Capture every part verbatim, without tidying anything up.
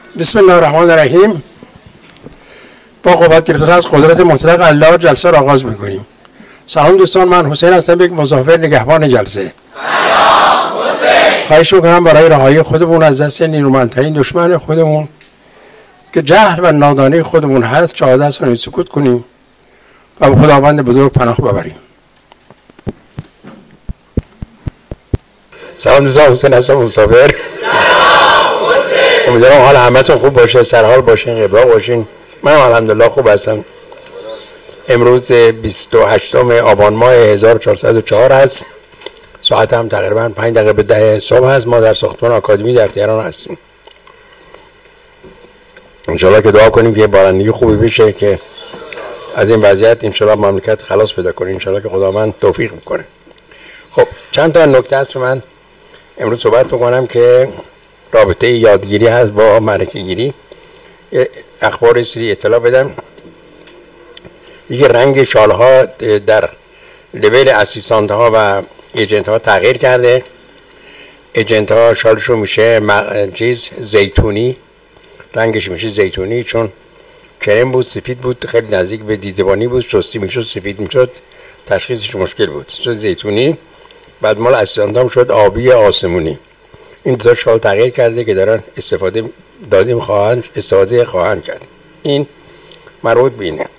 بسم الله الرحمن الرحیم. با قوت گرفتن از قدرت مطلق الله جلسه را آغاز میکنیم. سلام دوستان، من حسین هستم، یک مسافر نگهبان جلسه. سلام حسین. خواهش میکنم برای رهایی خودمون از دست نیرومندترین دشمن خودمون که جهل و نادانی خودمون هست چهارده ثانیه سکوت کنیم و به خداوند بزرگ پناه ببریم. سلام دوستان، حسین هستم، مسافر. سلام حسین. امیدوارم حال همتون خوب باشه، سرحال باشین، قبلا باشین. من الحمدلله خوب هستم. امروز بیست و هشتم آبان ماه هزار و چهارصد و چهار است. ساعت هم تقریبا پنج دقیقه به ده صبح هست. ما در ساختمان آکادمی در تهران هستیم. انشالله که دعا کنیم که بارندگی خوبی بشه که از این وضعیت انشالله مملکت خلاص پیدا کنه. انشالله که خداوند توفیق میکنه. خب چند تا نکته هست که من امروز صحبت بکنم که رابطه یادگیری هست با معرکه گیری. اخبار سری اطلاع بدم. دیگه رنگ شالها در لول اسیستانت ها و ایجنت ها تغییر کرده. ایجنت ها شالشون میشه چیز زیتونی، رنگش میشه زیتونی، چون کرم بود سفید بود، خیلی نزدیک به دیدبانی بود، شستی میشد سفید میشد، تشخیصش مشکل بود، شد زیتونی. بعد مال اسیستانت هم شد آبی آسمونی. این دو تا شال تغییر کرده که دارن استفاده دادیم خواهند استفاده خواهند کرد. این مربوط به اینه.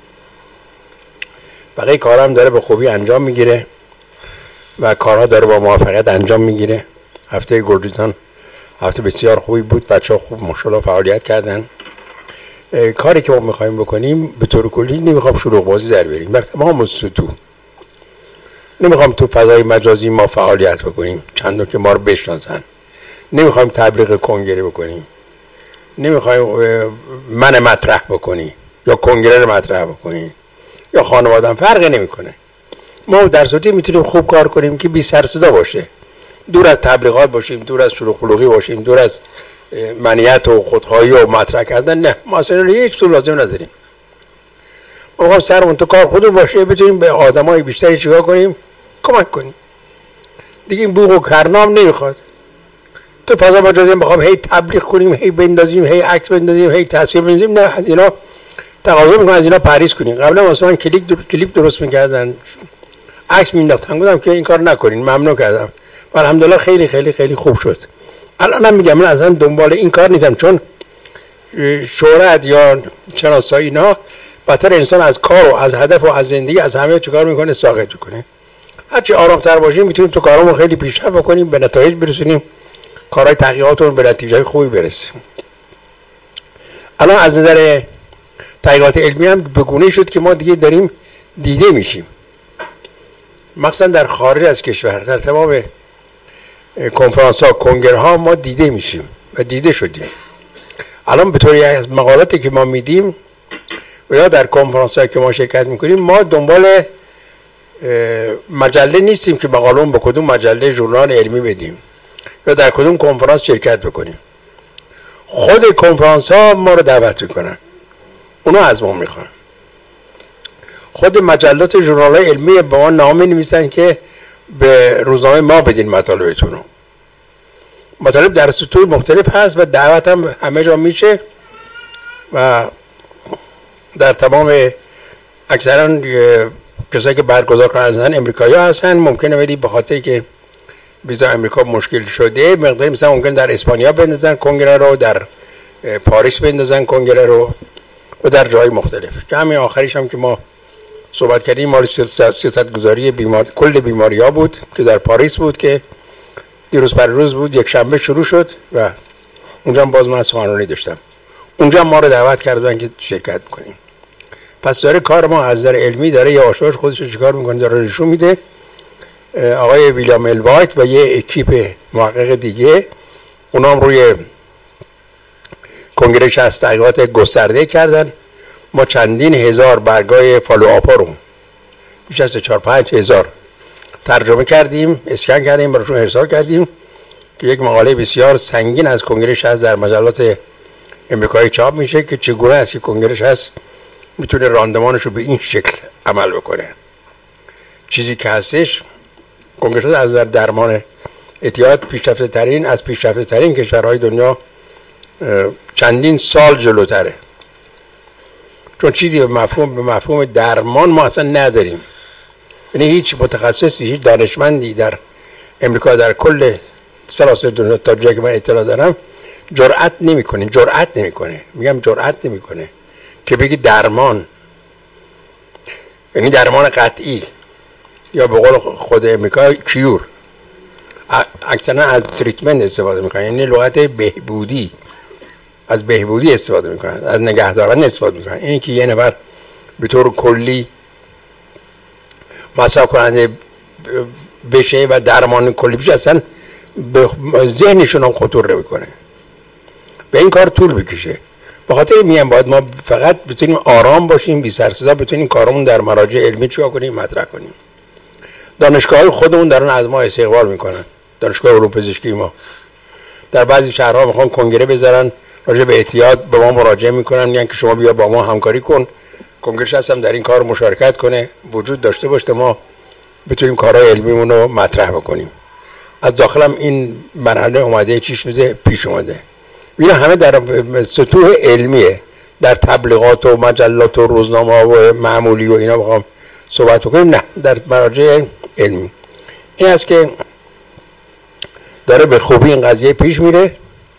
بقیه کارها هم داره به خوبی انجام میگیره و کارها داره با موفقیت انجام میگیره. هفته گلریزان هفته بسیار خوبی بود، بچه ها خوب ماشاءالله فعالیت کردن. کاری که ما میخوایم بکنیم به طور کلی نمیخوام شلوغ بازی در بریم، بر تمام سطوح. نمیخوام تو فضای مجازی ما فعالیت بکنیم چندان که ما رو بشناسن. نمیخوایم تبلیغ کنگره بکنیم. نمیخوایم من مطرح بکنی یا کنگره رو مطرح بکنی یا خانوادم، فرقی نمیکنه. ما در صورتی میتونیم خوب کار کنیم که بی سر صدا باشه، دور از تبلیغات باشیم، دور از شلوغ پلوغی باشیم، دور از منیت و خودخواهی و مطرح کردن. نه، ما اصلا هیچ طور لازم نداریم. ما میخوام سرمون تو کار خودمون باشه، بتونیم به آدمای بیشتری چیکار کنیم، کمک کنیم. دیگه این بوق و کرنام نمیخواد. تو فضا مجازی بخوام هی تبلیغ کنیم، هی بندازیم، هی عکس بندازیم، هی تصویر بندازیم، نه، از اینا تقاضا میکنن از اینا پریز کنیم. قبلا مثلا کلیک در... کلیپ درست میکردن، عکس مینداختن، گفتم که این کار نکنین، ممنوع کردم. الحمدلله خیلی خیلی خیلی خوب شد. الانم میگم من اصلا دنبال این کار نیستم، چون شهرت یا شناسایی اینا بدتر انسان از کار و از هدف و از زندگی از همه چیکار میکنه، ساقط میکنه. هرچی آرامتر باشیم میتونیم تو کارامون خیلی پیشرفت بکنیم، به نتایج برسونیم، کارهای تحقیقاتمون به نتیجه خوبی برسیم. الان از نظر تحقیقات علمی هم به گونه‌ای شد که ما دیگه داریم دیده میشیم، مخصوصا در خارج از کشور، در تمام کنفرانس ها، کنگره ها ما دیده میشیم و دیده شدیم. الان به طوری از مقالاتی که ما میدیم و یا در کنفرانس ها که ما شرکت میکنیم، ما دنبال مجله نیستیم که مقالون به کدوم مجله ژورنال علمی بدیم یا در کدوم کنفرانس شرکت بکنیم. خود کنفرانس ها ما رو دعوت میکنن، اونا از ما میخوان. خود مجلات ژورنال علمی به ما نامه نویسن که به روزنامه ما بدین مطالبتون رو. مطالب در سطوح مختلف هست و دعوت هم همه جا میشه و در تمام اکثرا کسایی که برگزار کنن هستن امریکایی ها هستن. ممکنه ولی به خاطر که ویزا امریکا مشکل شده مقداری مثلا ممکن در اسپانیا بندازن کنگره رو، در پاریس بندازن کنگره رو و در جای مختلف. که همین آخریش هم که ما صحبت کردیم مال سیاست گذاری بیمار کل بیماری ها بود که در پاریس بود که دیروز پر روز بود، یک شنبه شروع شد و اونجا هم باز من سخنرانی داشتم. اونجا ما رو دعوت کردن که شرکت بکنیم. پس داره کار ما از نظر علمی داره یا آشوش خودش رو چیکار میکنه داره نشون میده. آقای ویلیام الوایت و یه اکیپ محقق دیگه اونا هم روی کنگره شصت تحقیقات گسترده کردن. ما چندین هزار برگای فالوآپ رو بیش از چهار پنج هزار ترجمه کردیم، اسکن کردیم، براشون ارسال کردیم که یک مقاله بسیار سنگین از کنگره شصت در مجلات امریکایی چاپ میشه که چگونه است که کنگره شصت میتونه راندمانش رو به این شکل عمل بکنه. چیزی که هستش کنگره شصت از درمان اعتیاد پیشرفته ترین از پیشرفته ترین کشورهای دنیا چندین سال جلوتره، چون چیزی به مفهوم به مفهوم درمان ما اصلا نداریم. یعنی هیچ متخصصی، هیچ دانشمندی در امریکا، در کل سراسر دنیا تا جایی که من اطلاع دارم، جرأت نمیکنه جرأت نمیکنه میگم جرأت نمیکنه که بگی درمان، یعنی درمان قطعی، یا به قول خود امریکا کیور. اکثرا از تریتمنت استفاده میکنن، یعنی لغت بهبودی، از بهبودی استفاده میکنن، از نگهدارن استفاده میکنن. اینی که یه نفر به طور کلی مصرف کننده بشه و درمان کلی بشه، اصلا به ذهنشون هم خطور میکنه، به این کار طول بکشه. به خاطر میگم باید ما فقط بتونیم آرام باشیم، بی سر صدا بتونیم کارمون در مراجع علمی چیکار کنیم، مطرح کنیم. دانشگاه‌های خودمون دارن از ما استقبال میکنن، دانشگاه علوم پزشکی ما در بعضی شهرها میخوان کنگره بذارن راجع به اعتیاد، به ما مراجعه میکنن، میگن که شما بیا با ما همکاری کن، کنگره هستم در این کار مشارکت کنه، وجود داشته باشه، ما بتونیم کارهای علمیمون رو مطرح بکنیم. از داخلم این مرحله اومده، چی شده، پیش اومده. اینا همه در سطوح علمیه، در تبلیغات و مجلات و روزنامه و معمولی و اینا بخوام صحبت بکنیم، نه، در مراجع علمی. این است که داره به خوبی این قضیه پیش میره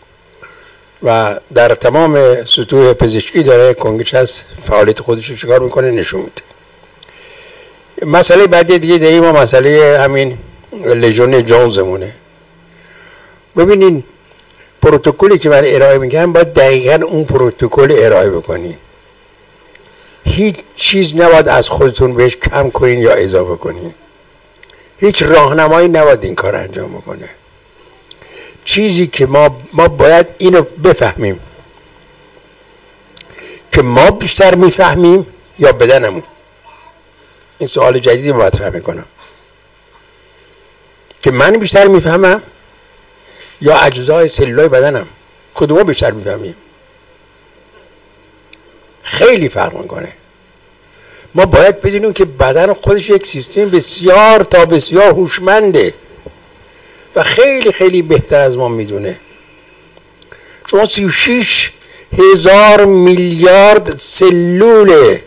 و در تمام سطوح پزشکی داره کنگره هست فعالیت خودش رو چیکار میکنه، نشون میده. مسئله بعدی دیگه داریم ما مسئله همین لژیون جونزمونه. ببینین پروتکلی که من ارائه میگم باید دقیقاً اون پروتکل ارائه بکنین، هیچ چیز نباید از خودتون بهش کم کنین یا اضافه کنین، هیچ راهنمایی نباید این کار انجام بکنه. چیزی که ما ما باید اینو بفهمیم که ما بیشتر میفهمیم یا بدنمون. این سوال جدیدی مطرح میکنم که من بیشتر میفهمم یا اجزای سلولای بدنم، کدوم بیشتر میفهمیم؟ خیلی فرق میکنه. ما باید بدونیم که بدن خودش یک سیستم بسیار تا بسیار هوشمنده و خیلی خیلی بهتر از ما میدونه. شما سی و شش هزار میلیارد سلوله،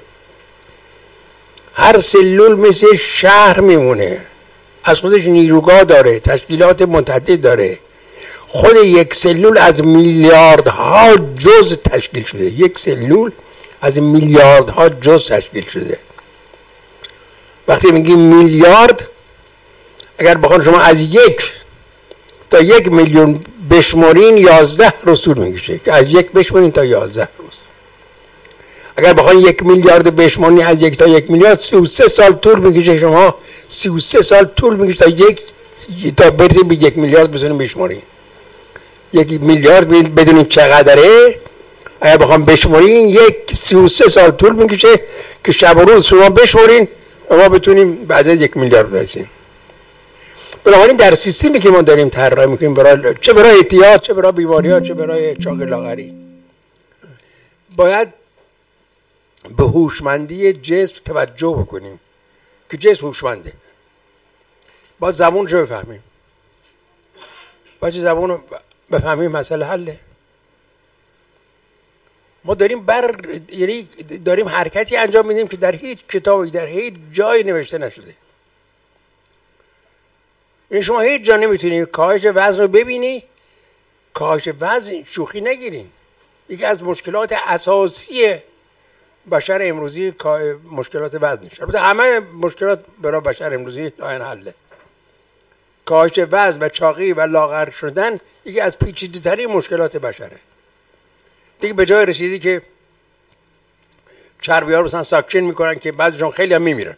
هر سلول مثل شهر میمونه، از خودش نیروگاه داره، تشکیلات متعدد داره. خود یک سلول از میلیاردها جزء تشکیل شده، یک سلول از میلیاردها جزء تشکیل شده. وقتی میگیم میلیارد، اگر بخوان شما از یک تا یک میلیون بشمارین، یازده روز طول میکشه که از یک بشمارین تا یازده روز. اگر بخوان یک میلیارد بشمارین از یک تا یک میلیارد، سی و سه سال طول میکشه. شما سی و سه سال طول میکشه تا یک تا برسید به یک میلیارد بتونین بشمارین. یک میلیارد بدونین چقدره، اگر بخوام بشمارین یک سی و سه سال طول میکشه که شب و روز شما بشمارین و ما بتونیم بعد از یک میلیارد برسیم. بنابراین در سیستمی که ما داریم طراحی میکنیم، برای چه برای اعتیاد، چه برای بیماری‌ها، چه برای چاق لاغری، باید به هوشمندی جسم توجه بکنیم که جسم هوشمنده. با زبونشو بفهمیم، با چه زبونو بفهمیم مسئله حله. ما داریم بر یعنی داریم حرکتی انجام میدیم که در هیچ کتابی در هیچ جایی نوشته نشده. یعنی شما هیچ جا نمیتونی کاهش وزن رو ببینی، کاهش وزن شوخی نگیرین. یکی از مشکلات اساسی بشر امروزی مشکلات وزنش، البته همه مشکلات برای بشر امروزی لاین حله. کاهش وزن و چاقی و لاغر شدن یکی از پیچیده ترین مشکلات بشره. دیگه به جای رسیدی که چربی ها رو مثلا ساکشن میکنن که بعضیشون خیلی هم میمیرن.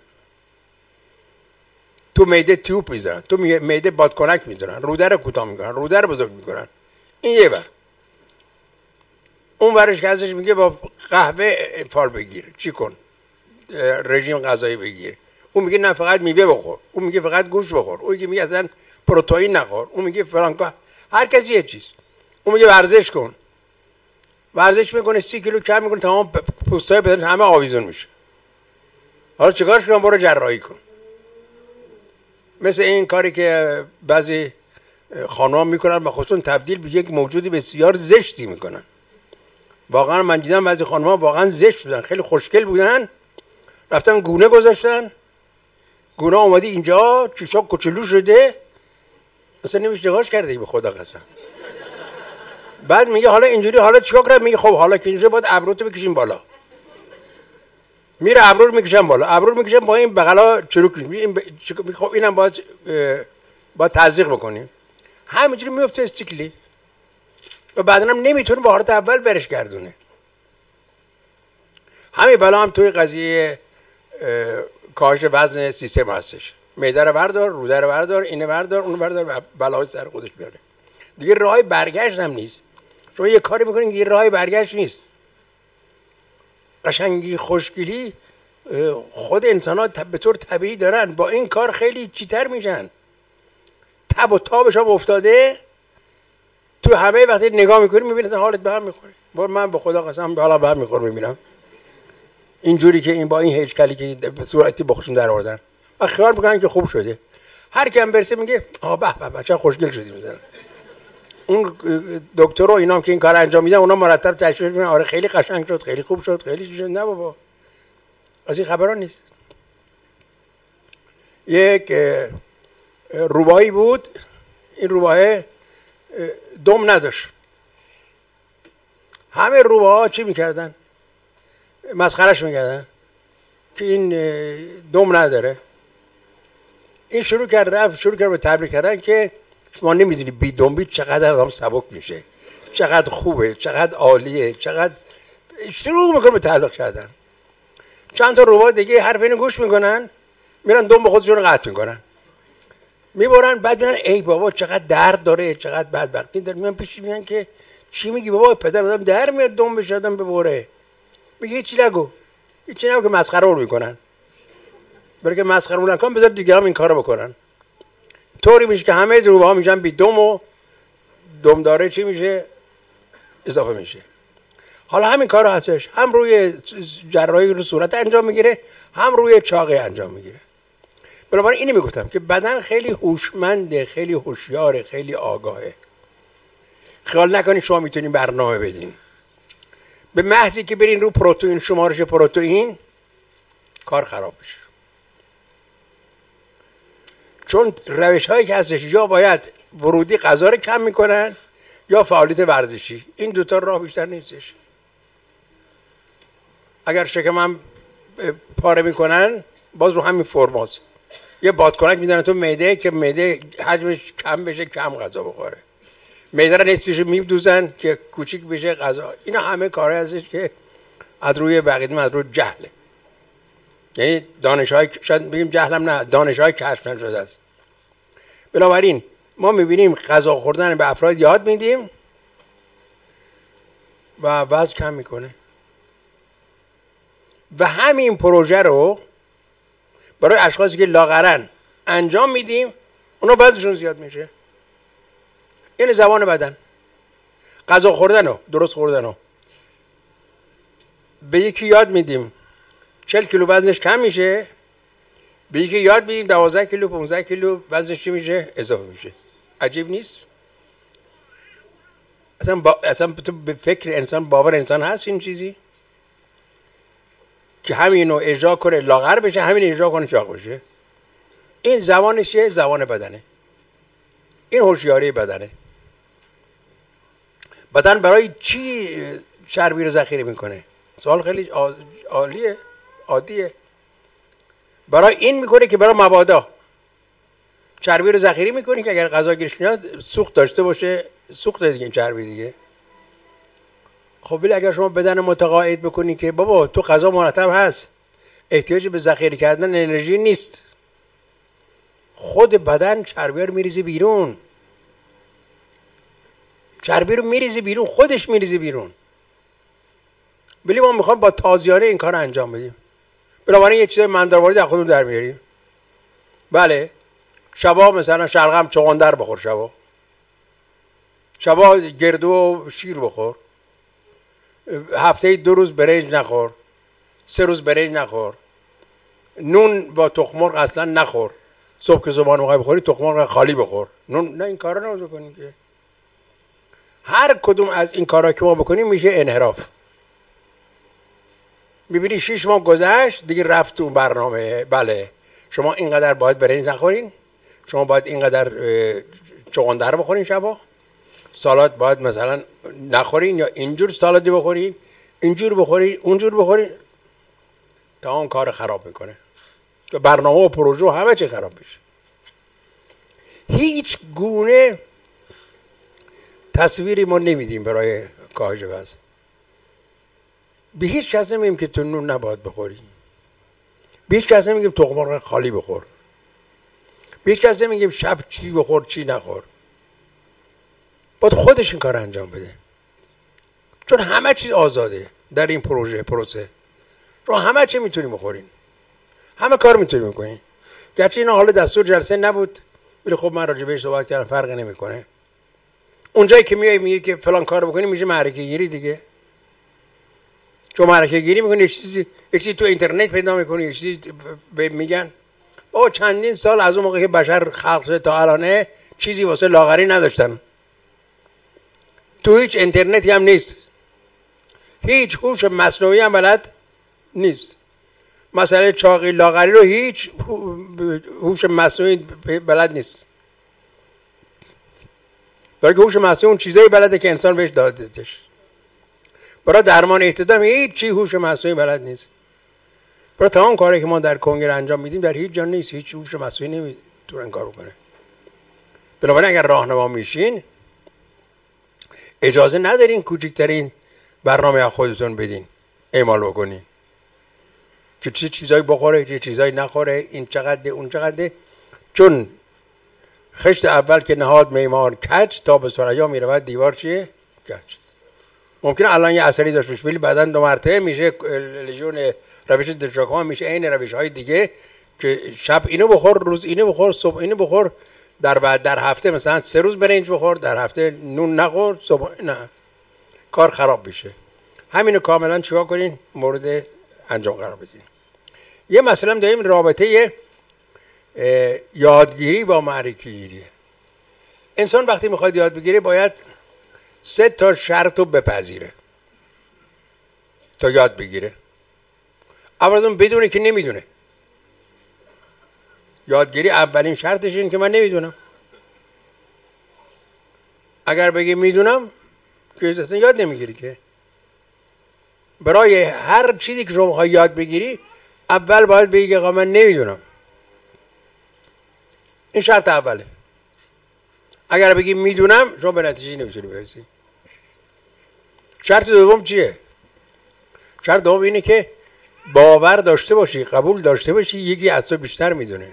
تو معده تیوب میذارن، تو معده بادکنک میذارن، روده رو کوتاه میکنن، روده رو بزرگ میکنن. این یه بر. اون ورش که ازش میگه با قهوه فال بگیر، چی کن، رژیم غذایی بگیر. اون میگه نه فقط میوه بخور، اون میگه فقط گوشت بخور، اون میگه اصلا پروتئین نخور، اون میگه فلان کار. هر کسی یه چیز. اون میگه ورزش کن، ورزش میکنه سی کیلو کم میکنه، تمام پوستای بدن همه آویزون میشه. حالا چیکارش کنم؟ برو جراحی کن. مثل این کاری که بعضی خانوم میکنن و خودشون تبدیل به یک موجودی بسیار زشتی میکنن. واقعا من دیدم بعضی خانم‌ها واقعا زشت بودن، خیلی خوشگل بودن، رفتن گونه گذاشتن، گونه اومدی اینجا چشا کوچولو شده، اصلا نمیشه نگاهش کرده به خدا قسم. بعد میگه حالا اینجوری حالا چیکار کنم؟ میگه خب حالا که اینجوری باید ابروتو بکشیم بالا. میره ابرو رو میکشم بالا، ابرو رو میکشم با این بغلا چروک میشه. این ب... خب اینم باید باید تزریق بکنیم. همینجوری میفته استیکلی و بعداً هم نمیتونه به حالت اول برش گردونه. همین بلا هم توی قضیه کاهش وزن سیستم هستش. معده رو بردار، روده رو بردار، اینو بردار، اونو بردار و بلای سر خودش بیاره. دیگه راه برگشت هم نیست. شما یه کاری میکنین دیگه راه برگشت نیست. قشنگی خوشگلی خود انسان ها به طور طبیعی دارن، با این کار خیلی چیتر میشن. تب و تابش هم افتاده تو همه. وقتی نگاه میکنی میبینی حالت به هم میخوره. بار من به خدا قسم حالا به هم میخوره میبینم اینجوری که این با این هیکلی که به صورتی بخشون در آوردن و خیال میکنن که خوب شده. هر کی هم برسه میگه آ به به بچا خوشگل شدی مثلا. اون دکتر و اینام که این کار انجام میدن اونا مرتب تشویق میکنن آره خیلی قشنگ شد، خیلی خوب شد، خیلی چی شد. نه بابا از این خبران نیست. یک روباهی بود، این روباه دم نداشت. همه روباها چی میکردن؟ مسخرش میکردن که این دم نداره. این شروع کرده شروع کرده به تبلیغ کردن که شما نمیدونی بی دم بی چقدر آدم سبک میشه، چقدر خوبه، چقدر عالیه، چقدر. شروع میکنه به تبلیغ کردن. چند تا روباه دیگه حرف اینو گوش میکنن، میرن دم به خودشون قطع میکنن، میبرن. بعد میرن ای بابا چقدر درد داره، چقدر بدبختی داره. میان پیش میگن که چی میگی بابا؟ پدر آدم در میاد دم بشه آدم ببره. میگه هیچی نگو، هیچی نگو که مسخره رو میکنن. برای که مسخره رو نکنن بذار دیگه هم این کارو بکنن. طوری میشه که همه روباها میشن بی دم و دم داره چی میشه؟ اضافه میشه. حالا همین کارو هستش، هم روی جراحی رو صورت انجام میگیره، هم روی چاقی انجام میگیره. بنابراین اینو میگفتم که بدن خیلی هوشمنده، خیلی هوشیاره، خیلی آگاهه. خیال نکنین شما میتونین برنامه بدین. به محضی که برین رو پروتئین، شمارش پروتئین، کار خراب میشه. چون روش هایی که هستش یا باید ورودی غذا رو کم میکنن یا فعالیت ورزشی. این دوتا راه بیشتر نیستش. اگر شکمم پاره میکنن باز رو همین فرماست. یه بادکنک میدن تو معده که معده حجمش کم بشه، کم غذا بخوره. معده رو نصفش میدوزن که کوچیک بشه غذا. اینا همه کارهایی هستش که از روی بقیه از روی جهله. یعنی دانش‌های شاید بگیم جهلم نه، دانش‌های کشف نشده است. بنابراین ما می‌بینیم غذا خوردن به افراد یاد میدیم و وزن کم میکنه. و همین پروژه رو برای اشخاصی که لاغرن انجام میدیم، اونا وزنشون زیاد میشه. این زبان بدن. غذا خوردن رو، درست خوردن رو به یکی یاد میدیم چهل کیلو وزنش کم میشه، به یکی یاد میدیم دوازده کیلو پانزده کیلو وزنش چی میشه؟ اضافه میشه. عجیب نیست؟ اصلا با... اصلا به فکر انسان، باور انسان هست این چیزی که همینو اجرا کنه لاغر بشه، همین اجرا کنه چاق بشه؟ این زبانشه، زبان بدنه. این هوشیاری بدنه. بدن برای چی چربی رو ذخیره میکنه؟ سوال خیلی عالیه، عادیه. برای این میکنه که برای مبادا چربی رو ذخیره میکنه که اگر غذا گیرش میاد سوخت داشته باشه. سوخت دیگه این چربی دیگه. خب ولی اگر شما بدن متقاعد بکنی که بابا تو غذا مرتب هست، احتیاج به ذخیره کردن انرژی نیست، خود بدن چربی رو میریزه بیرون. چربی رو میریزه بیرون، خودش میریزه بیرون. ولی ما میخوام با تازیانه این کار رو انجام بدیم. بنابراین یه چیزای مندرواری در خودمون در میاریم. بله شبا مثلا شلغم چغندر بخور، شبا شبا گردو و شیر بخور، هفته دو روز برنج نخور، سه روز برنج نخور، نون با تخم مرغ اصلا نخور. صبح که زبان میخوای بخوری تخم مرغ خالی بخور. نون نه، این کارا نمی‌کنی که. هر کدوم از این کارا که ما بکنیم میشه انحراف. میبینی شش ماه گذشت دیگه رفت تو برنامه. بله شما اینقدر باید برنج نخورین، شما باید اینقدر چغندر بخورین شبا، سالاد باید مثلا نخورین یا اینجور سالادی بخورین، اینجور بخورین، اونجور بخورین، تا اون کار خراب میکنه. برنامه و پروژه و همه چی خراب میشه. هیچ گونه تصویری ما نمیدیم برای کاهش وزن. به هیچ کس نمیگیم که تو نون نباید بخوری، به هیچ کس نمیگیم تخم مرغ خالی بخور، به هیچ کس نمیگیم شب چی بخور چی نخور. باید خودش این کار انجام بده، چون همه چیز آزاده در این پروژه پروسه. رو همه چی میتونیم بخورین، همه کار میتونیم بکنین. گرچه اینا حالا دستور جلسه نبود، ولی خب من راجع بهش صحبت کردم، فرقی نمیکنه. اونجایی که میای میگه که فلان کارو بکنی میشه معرکه گیری دیگه. چون معرکه گیری میکنی یه چیزی یه چیزی تو اینترنت پیدا میکنی، یه چیزی میگن. او چندین سال از اون موقع که بشر خلق شده تا الانه چیزی واسه لاغری نداشتن. تو هیچ اینترنتی هم نیست، هیچ هوش مصنوعی هم بلد نیست. مسئله چاقی لاغری رو هیچ هوش مصنوعی بلد نیست. برای که هوش مصنوعی اون چیزایی بلده که انسان بهش دادتش. برای درمان احتضام هیچ چی هوش مصنوعی بلد نیست. برای تمام کاری که ما در کنگره انجام میدیم در هیچ جا نیست، هیچ هوش مصنوعی نمیتونه این کارو کنه. بنابراین اگر راهنما میشین اجازه ندارین کوچکترین برنامه از خودتون بدین، اعمال بکنین که چه چیزایی بخوره چه چیزایی نخوره، این چقدر اون چقدر. چون خشت اول که نهاد معمار کج، تا به ثریا میرود دیوار چیه کج. ممکنه الان یه اثری داشت روش، ولی بعدن دو مرتبه میشه لژیون روش دژاکما، میشه عین روش های دیگه که شب اینو بخور، روز اینو بخور، صبح اینو بخور، در بعد در هفته مثلا سه روز برنج بخور، در هفته نون نخور، صبح نه، کار خراب میشه. همینو کاملا چیکار کنین مورد انجام قرار بدین. یه مثلا داریم رابطه یادگیری با معرکه گیری. انسان وقتی میخواد یاد بگیره باید سه تا شرط رو بپذیره تا یاد بگیره. اول از اون بدونه که نمیدونه. یادگیری اولین شرطش این که من نمیدونم. اگر بگی میدونم که اصلا یاد نمیگیری. که برای هر چیزی که شما میخوای یاد بگیری اول باید بگی که من نمیدونم. این شرط اوله. اگر بگی میدونم شما به نتیجه نمیتونی برسی. شرط دوم چیه؟ شرط دوم اینه که باور داشته باشی، قبول داشته باشی یکی از تو بیشتر میدونه.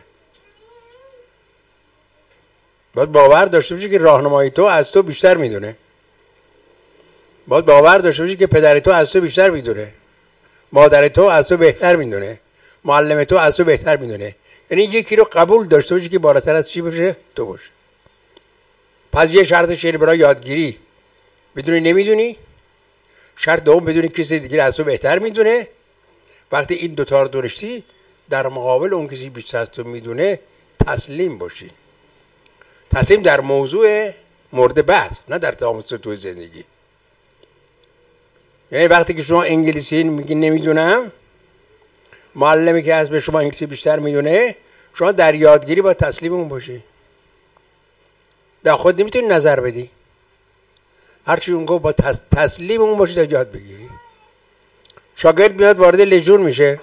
باید باور داشته باشی که راهنمای تو از تو بیشتر میدونه. باید باور داشته باشی که پدر تو از تو بیشتر میدونه، مادر تو از تو بهتر میدونه، معلم تو از تو بهتر میدونه. یعنی یکی رو قبول داشته باشی که بالاتر از چی باشه؟ تو باشه. پس یه شرطش اینه برای یادگیری بدونی نمیدونی. شرط دوم بدونی کسی دیگه از تو بهتر میدونه. وقتی این دوتا رو داشتی در مقابل اون کسی بیشتر از تو میدونه تسلیم باشی. تسلیم در موضوع مورد بحث، نه در تمام سطوح زندگی. یعنی وقتی که شما انگلیسی میگی نمیدونم، معلمی که از به شما انگلیسی بیشتر میدونه، شما در یادگیری با تسلیم اون باشی. در خود نمیتونی نظر بدی. هرچی اون گفت با تسلیم اون باشی تا یاد بگیری. شاگرد میاد وارد لژیون میشه،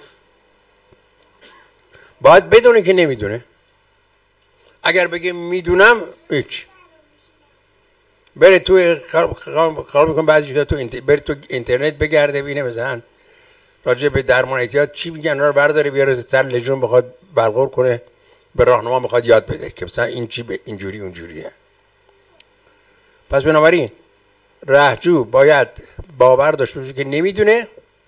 باید بدونه که نمیدونه. اگر بگه میدونم هیچ. بره تو خیال میکنم بعضی چیزا تو انت... بره تو اینترنت بگرده ببینه مثلا راجع به درمان اعتیاد چی میگن، اونا رو برداره بیاره سر لژیون بخواد بلغور کنه، به راهنما میخواد یاد بده که مثلا این چی به اینجوری اونجوریه. پس بنابراین راهجو باید باور داشته باشه که نمیدونه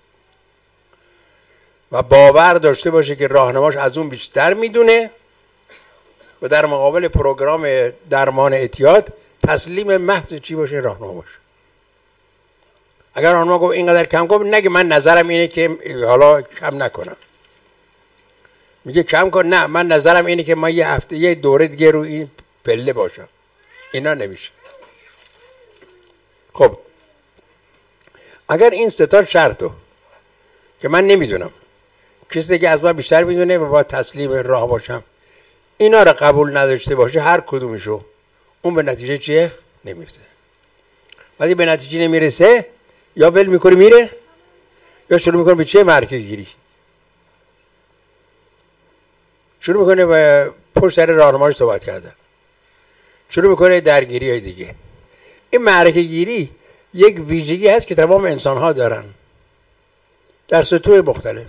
و باور داشته باشه که راهنماش از اون بیشتر میدونه و در مقابل پروگرام درمان اعتیاد تسلیم محض چی باشه؟ راهنما باشه. اگر راهنما گفت اینقدر کم گفت، نگه من نظرم اینه که حالا کم نکنم. میگه کم کن، نه من نظرم اینه که من یه هفته یه دوره دیگه رو این پله باشم. اینا نمیشه. خب اگر این سه تا شرطو که من نمیدونم، کسی که از من بیشتر میدونه و با تسلیم راه باشم، اینا رو قبول نداشته باشه هر کدومشو، اون به نتیجه چیه؟ نمیرسه. وقتی به نتیجه نمیرسه یا ول میکنه میره یا شروع میکنه به چیه؟ معرکه گیری. شروع میکنه به پشت سر راهنمایش صحبت کردن، شروع میکنه درگیری های دیگه. این معرکه گیری یک ویژگی هست که تمام انسان ها دارن در سطوح مختلف.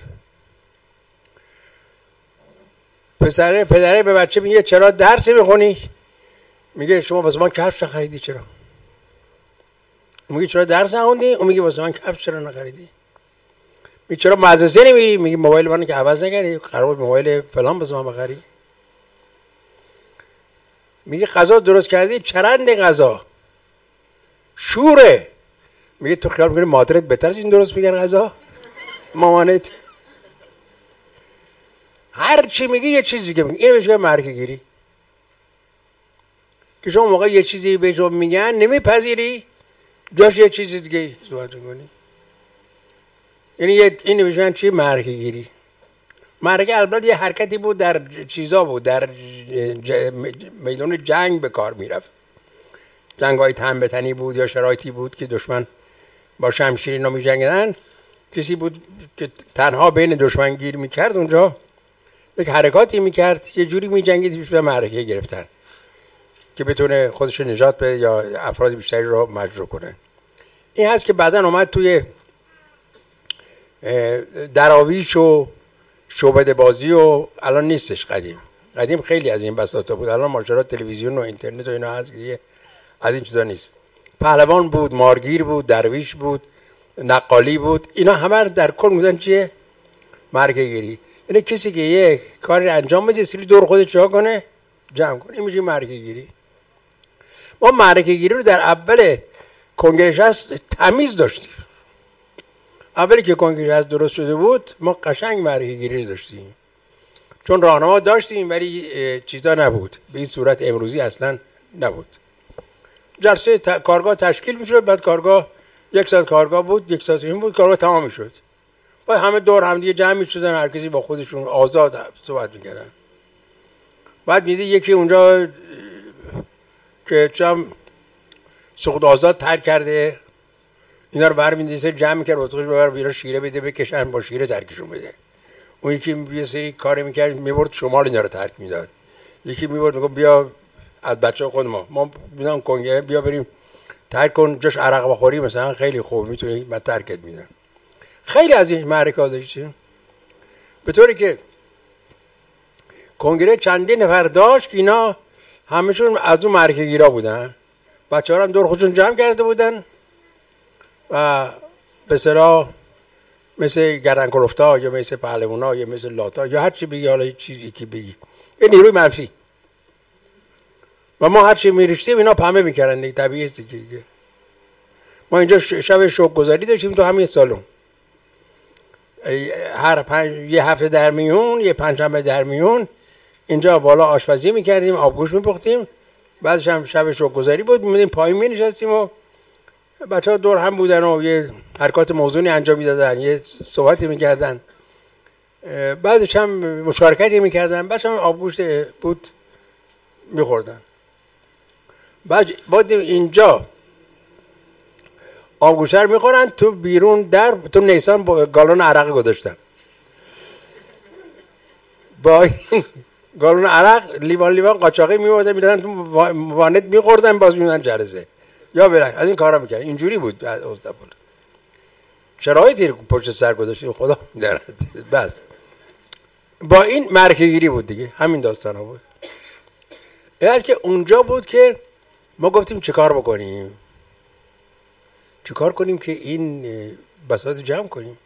پسره پدره به بچه میگه چرا درسی میخونی؟ میگه شما واسه من کفش نخریدی. چرا؟ میگه چرا درس نخوندی؟ اون میگه واسه من کفش چرا نخریدی؟ میگه چرا مدرسه نمیری؟ میگه موبایل منو که عوض نکردی، قرار بود موبایل فلان واسه من بخری. میگه غذا درست کردی؟ چرند غذا شوره. میگه تو خیال میکنی مادرت بهتر از این درست میگن غذا؟ مامانت هر چی میگه یه چیزی دیگه میگه. اینو بهش میگن معرکه گیری، که شما موقع یه چیزی به شما میگن نمیپذیری، جاش یه چیزی دیگه صحبت میکنی. یعنی یه اینو بهش میگن چی؟ معرکه گیری. معرکه البته یه حرکتی بود، در چیزا بود، در میدان جنگ به کار میرفت. جنگ های تن به تنی بود یا شرایطی بود که دشمن با شمشیر اینا میجنگیدن. کسی بود که تنها بین دشمن گیر میکرد، اونجا یک حرکاتی میکرد، یه جوری میجنگید که شده معرکه گرفتن که بتونه خودش نجات بده یا افراد بیشتری رو مجروح کنه. این هست که بعداً اومد توی دراویش و شعبده بازی و الان نیستش. قدیم قدیم خیلی از این بساطا بود، الان ماجرا تلویزیون و اینترنت و اینا هست که از این چیزا نیست. پهلوان بود، مارگیر بود، درویش بود، نقالی بود، اینا همه در کل میگن چیه؟ معرکه گیری. یعنی کسی که یک کاری انجام بده سری دور خودش چیکار کنه؟ جمع کنه. این میشه معرکه گیری. ما معرکه گیری رو در اول کنگره هست تمیز داشتیم. اولی که کنگره هست درست شده بود ما قشنگ معرکه گیری داشتیم، چون راهنما داشتیم ولی چیزا نبود به این صورت امروزی اصلا نبود. جلسه ت... کارگاه تشکیل میشد، بعد کارگاه یک ساعت کارگاه بود، یک ساعت این بود، کارگاه تمام میشد. بعد همه دور هم دیگه جمع میشدن، هر کسی با خودشون آزاد صحبت میکردن. بعد میدید یکی اونجا که چم سقوط آزاد ترک کرده، اینا رو برمی‌داره جمع می‌کرد، واسهش ببر بیرون شیره بده بکشن، با شیره ترکشون بده. اون یکی یه سری کار می‌کرد می‌برد شمال اینا رو ترک میداد. یکی می‌برد میگفت بیا از بچه‌ها خود ما ما می‌دونم کنگره بیا بریم ترک کن، جاش عرق بخوری مثلا خیلی خوب میتونی من ترکت میدم. خیلی از این معرکات داشتیم، به طوری که کنگره چندین نفر داشت که اینا همشون از اون معرکه گیرا بودن. بچه‌ها هم دور خودشون جمع کرده بودن و به اصطلاح مثل گردن کلفتا یا مثل پهلوانا یا مثل لاتا یا هر چی بگی، حالا چیزی که بگی، یه نیروی منفی. و ما هر چی می‌ریختیم اینا پمه می‌کردن دیگه، طبیعیه دیگه. ما اینجا شب شوق گذاری داشتیم تو همین سالن. هر پنج یه هفته در میون، یه پنجشنبه در میون اینجا بالا آشپزی می‌کردیم، آبگوش می‌پختیم. بعدش هم شب شوق گذاری بود، می‌مدیم پایین می‌نشستیم و بچه‌ها دور هم بودن و یه حرکات موزونی انجام میدادن، یه صحبتی میکردن، بعدش هم مشارکتی میکردن، بعدش هم آبگوشت بود میخوردن. بعد بعد اینجا آبگوشت رو میخورن، تو بیرون در تو نیسان با گالون عرق گذاشتن، با گالون عرق لیوان لیوان قاچاقی میوردن میدادن تو وانت میخوردن، باز میموندن جلسه یا برای از این کارا میکردن. اینجوری بود استقبال. شرایطی رو پشت سر گذاشتیم خدا میداند. بس با این معرکه گیری بود دیگه، همین داستان ها بود. این که اونجا بود که ما گفتیم چه کار بکنیم، چه کار کنیم که این بساط جمع کنیم.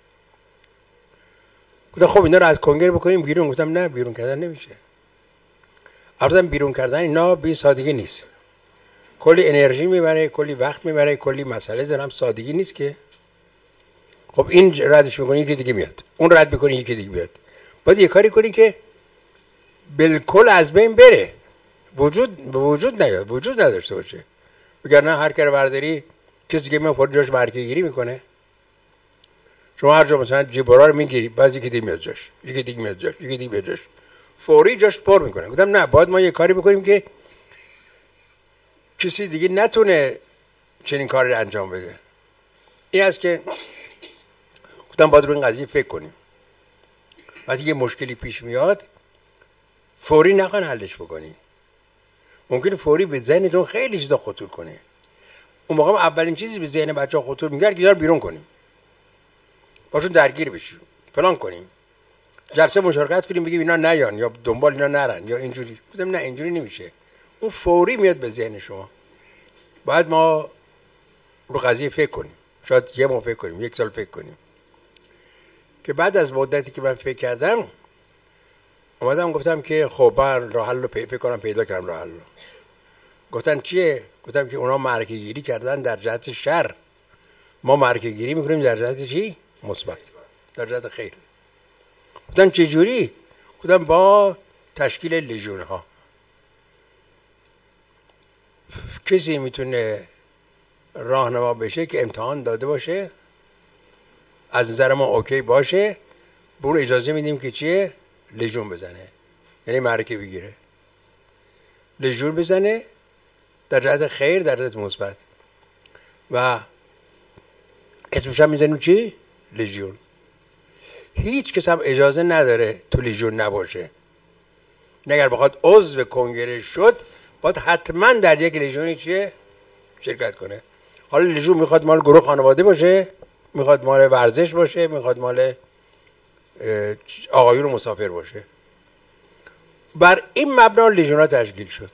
گفتم خب اینا رو از کنگره بکنیم بیرون. گفتم نه، بیرون کردن نمیشه. البته بیرون کردن اینا به سادگی نیست، کلی انرژی میبره، کلی وقت میبره، کلی مسئله دارم، سادگی نیست که. خب این ردش میکنی یکی دیگه میاد، اون رد میکنی یکی دیگه میاد. باید یه کاری کنی که بالکل از بین بره، وجود وجود نیاد، وجود نداشته باشه. وگرنه هر کار برداری کسی که میاد فوری جاش معرکه گیری میکنه. شما هر جا مثلا جیبورا رو میگیری، بعضی یکی دیگه میاد جاش، یکی دیگه میاد جاش، یکی دیگه میاد جاش، فوری جاش پر میکنه. گفتم نه، باید ما یه کاری بکنیم که کسی دیگه نتونه چنین کاری رو انجام بده. این است که گفتم باید رو این قضیه فکر کنیم. وقتی یه مشکلی پیش میاد فوری نخواین حلش بکنین. ممکنه فوری به ذهنتون خیلی چیزا خطور کنه. اون موقع اولین چیزی به ذهن بچه‌ها خطور میگه که بیرون کنیم، باشون درگیر بشیم، فلان کنیم، جلسه مشارکت کنیم، بگیم اینا نیان یا دنبال اینا نرن یا اینجوری. گفتم نه، اینجوری نمیشه. اون فوری میاد به ذهن شما. باید ما رو قضیه فکر کنیم، شاید یه ماه فکر کنیم، یک سال فکر کنیم. که بعد از مدتی که من فکر کردم اومدم گفتم که خب من راه حل رو فکر کنم، پیدا کردم راه حل رو. گفتن چیه؟ گفتم که اونا معرکه گیری کردن در جهت شر، ما معرکه گیری میکنیم در جهت چی؟ مثبت، در جهت خیر. گفتن چه جوری؟ گفتم با تشکیل لژیون ها. کسی میتونه راهنما بشه که امتحان داده باشه، از نظر ما اوکی باشه، برو اجازه میدیم که چیه؟ لژیون بزنه، یعنی معرکه بگیره، لژیون بزنه در جهت خیر، در جهت مثبت، و اسمش هم میزنیم چی؟ لژیون. هیچ کس هم اجازه نداره تو لژیون نباشه. اگر بخواد عضو کنگره شد باید حتما در یک لژیونی چیه؟ شرکت کنه. حالا لژیون میخواد مال گروه خانواده باشه، میخواد مال ورزش باشه، میخواد مال آقایون مسافر باشه. بر این مبنا لژیون ها تشکیل شد.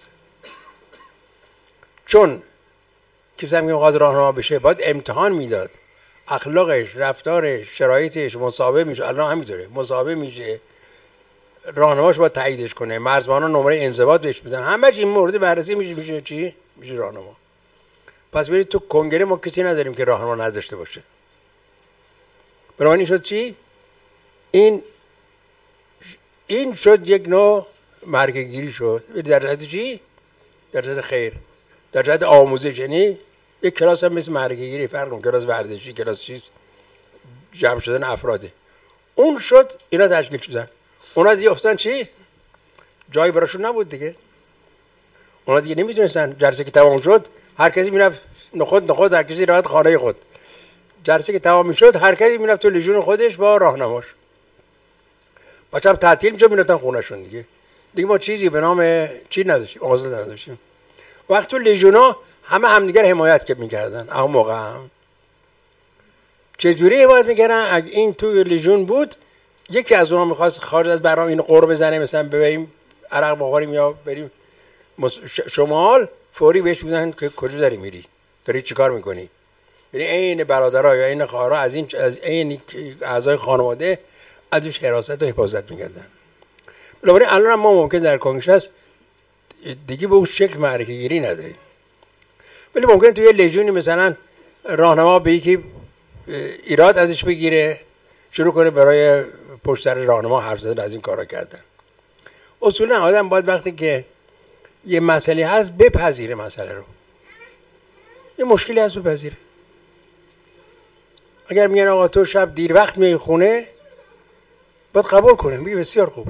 چون کسی هم که میخواد راهنما بشه باید امتحان میداد، اخلاقش، رفتارش، شرایطش مصاحبه میشه. الان همینطوره، مصاحبه میشه، راهنماش باید تاییدش کنه، مرزبانا نمره انضباط بهش میزنن، همه چی مورد بررسی میشه، میشه چی؟ میشه راهنما. پس برید تو کنگره ما کسی نداریم که راهنما نداشته باشه. بنابراین شد چی؟ این این شد یک نوع معرکه گیری شد. در جهت چی؟ در جهت خیر، در جهت آموزش. یعنی یک کلاس هم مثل معرکه گیری، فرق کنه کلاس ورزشی، کلاس چیز جمع شدن افراده. اون شد، اینا تشکیل شدن. اونا دیگه افتادن چی؟ جایی براشون نبود دیگه. اونا دیگه نمیتونستن. جلسه که تمام شد هر کسی میرفت نخود نخود، هر کسی رفت خانه خود. جلسه که تمام میشد هر کسی میرفت تو لژیون خودش با راهنماش. بچه‌ها تعطیل میشد، میرفتن خونه‌شون دیگه. دیگه ما چیزی به نام چی نداشتیم، آزاد نداشتیم. وقت تو لژیونا همه همدیگر حمایت که میکردن. اون موقع هم چجوری حمایت میکردن؟ اگه این تو لژیون بود، یکی از اونها میخواست خارج از برنامه این قرب بزنه، مثلا بریم عرق بخوریم یا بریم شمال، فوری بهش بودن که کجا داری میری، داری چیکار میکنی. یعنی این برادرها یا این خواهرها از این از این اعضای خانواده ازش حراست و حفاظت میکردن. بنابراین الان هم ما ممکن در کنگره دیگه به اون شکل معرکه گیری نداریم، ولی ممکن توی لژیونی مثلا راهنما به یکی ایراد ازش بگیره، شروع کنه برای پشت سر راهنما حرف زدن، از این کارا کردن. اصولا آدم باید وقتی که یه مسئله هست بپذیره مسئله رو. یه مشکلی هست بپذیره. اگر میگن آقا تو شب دیر وقت میای خونه، باید قبول کنه، میگه بسیار خوب.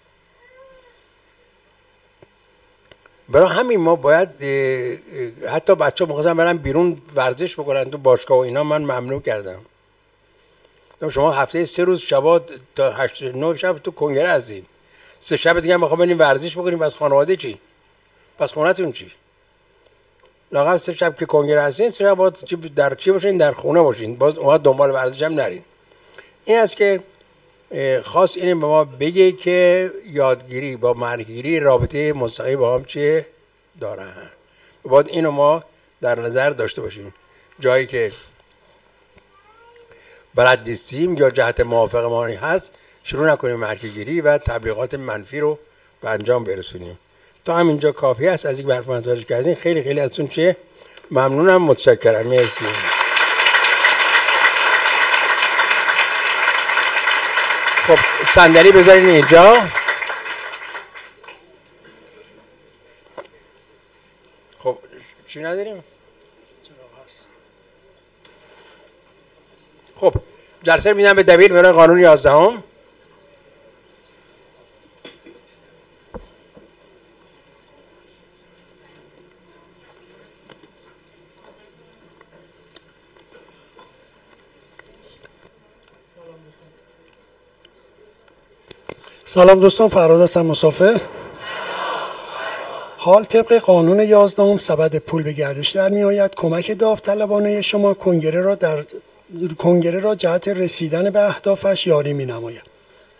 برای همین ما باید حتی بچه ها مخواستن برن بیرون ورزش بکنن تو باشگاه و اینا، من ممنوع کردم. شما هفته سه روز شبا تا هشت نه شب تو کنگره هستین، سه شب دیگه هم بخوام بریم ورزش بکنیم، پس خانواده چی؟ پس خونتون چی؟ لااقل سه شب که کنگره هستین، سه شب باید در چی باشین؟ در خونه باشین، باز اونها دنبال ورزش هم نرین. این است که خاص اینه به ما بگه که یادگیری با معرکه‌گیری رابطه مستقیم با هم چیه دارن. باید اینو ما در نظر داشته باشیم. جایی که بلد نیستیم یا جهت موافق ما هست، شروع نکنیم معرکه‌گیری و تبلیغات منفی رو به انجام برسونیم. تا همینجا کافی است. از این حرف من توجه کردین. خیلی خیلی ازتون چه ممنونم، متشکرم. مرسی. خب صندلی بذارین اینجا. خب چی نداریم؟ خب جلسه میدم به دبیر برای قانون یازدهم. سلام دوستان، فرهاد هستم مسافر. حال طبق قانون یازدهم سبد پول به گردش در می آید. کمک داوطلبانه شما کنگره را در کنگره را جهت رسیدن به اهدافش یاری می نماید.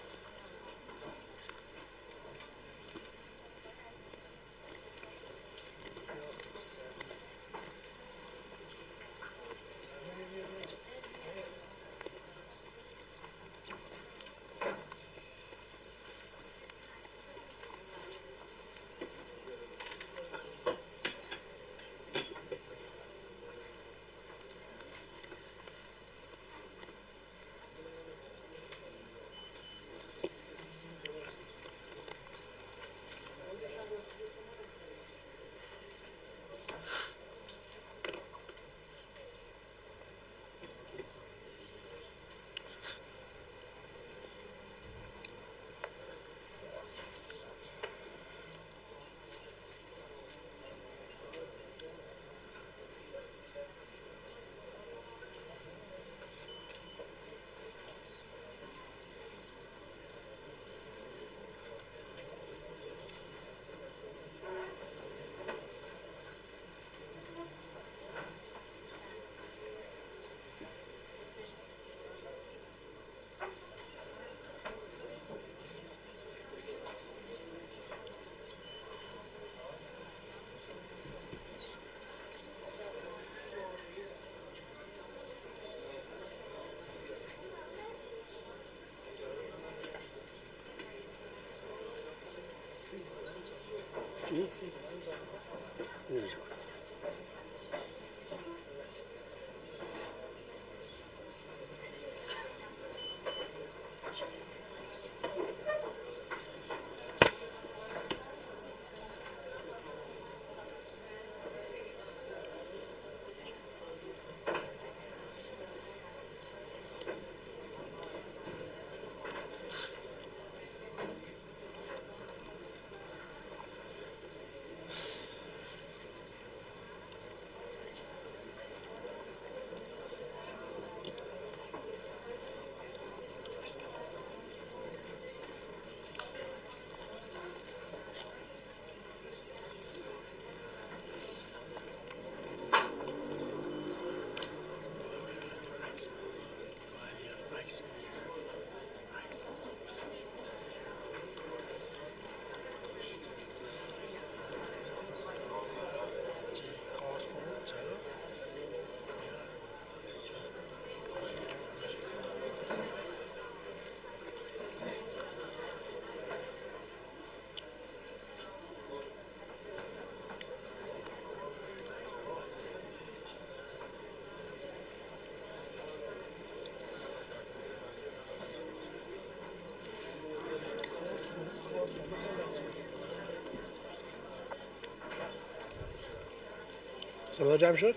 صدا جمع شد؟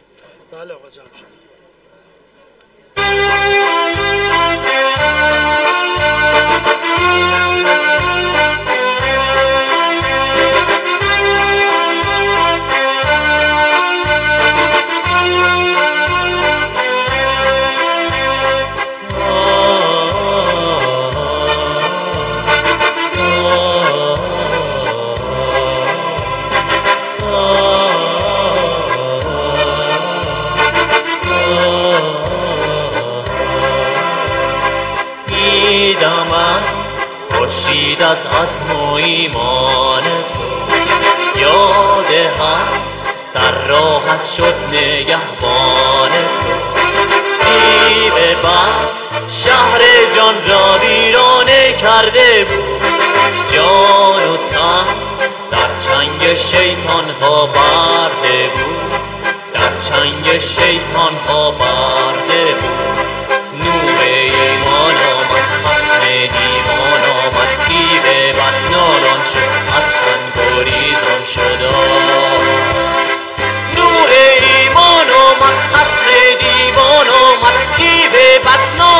بله آقا جمع شد. خورشید از عزم و ایمان تو یاد هم در راهت شد نگهبان تو. دیو بد شهر جان را ویرانه کرده بود، جان و تن در چنگ شیطان ها برده بود، در چنگ شیطان ها برده بود. نور ایمان آمد خصم دیوان آمد، دیو بد نالان شد از تن گریزان شد. نور ایمان آمد خصم دیوان آمد، دیو بد نالان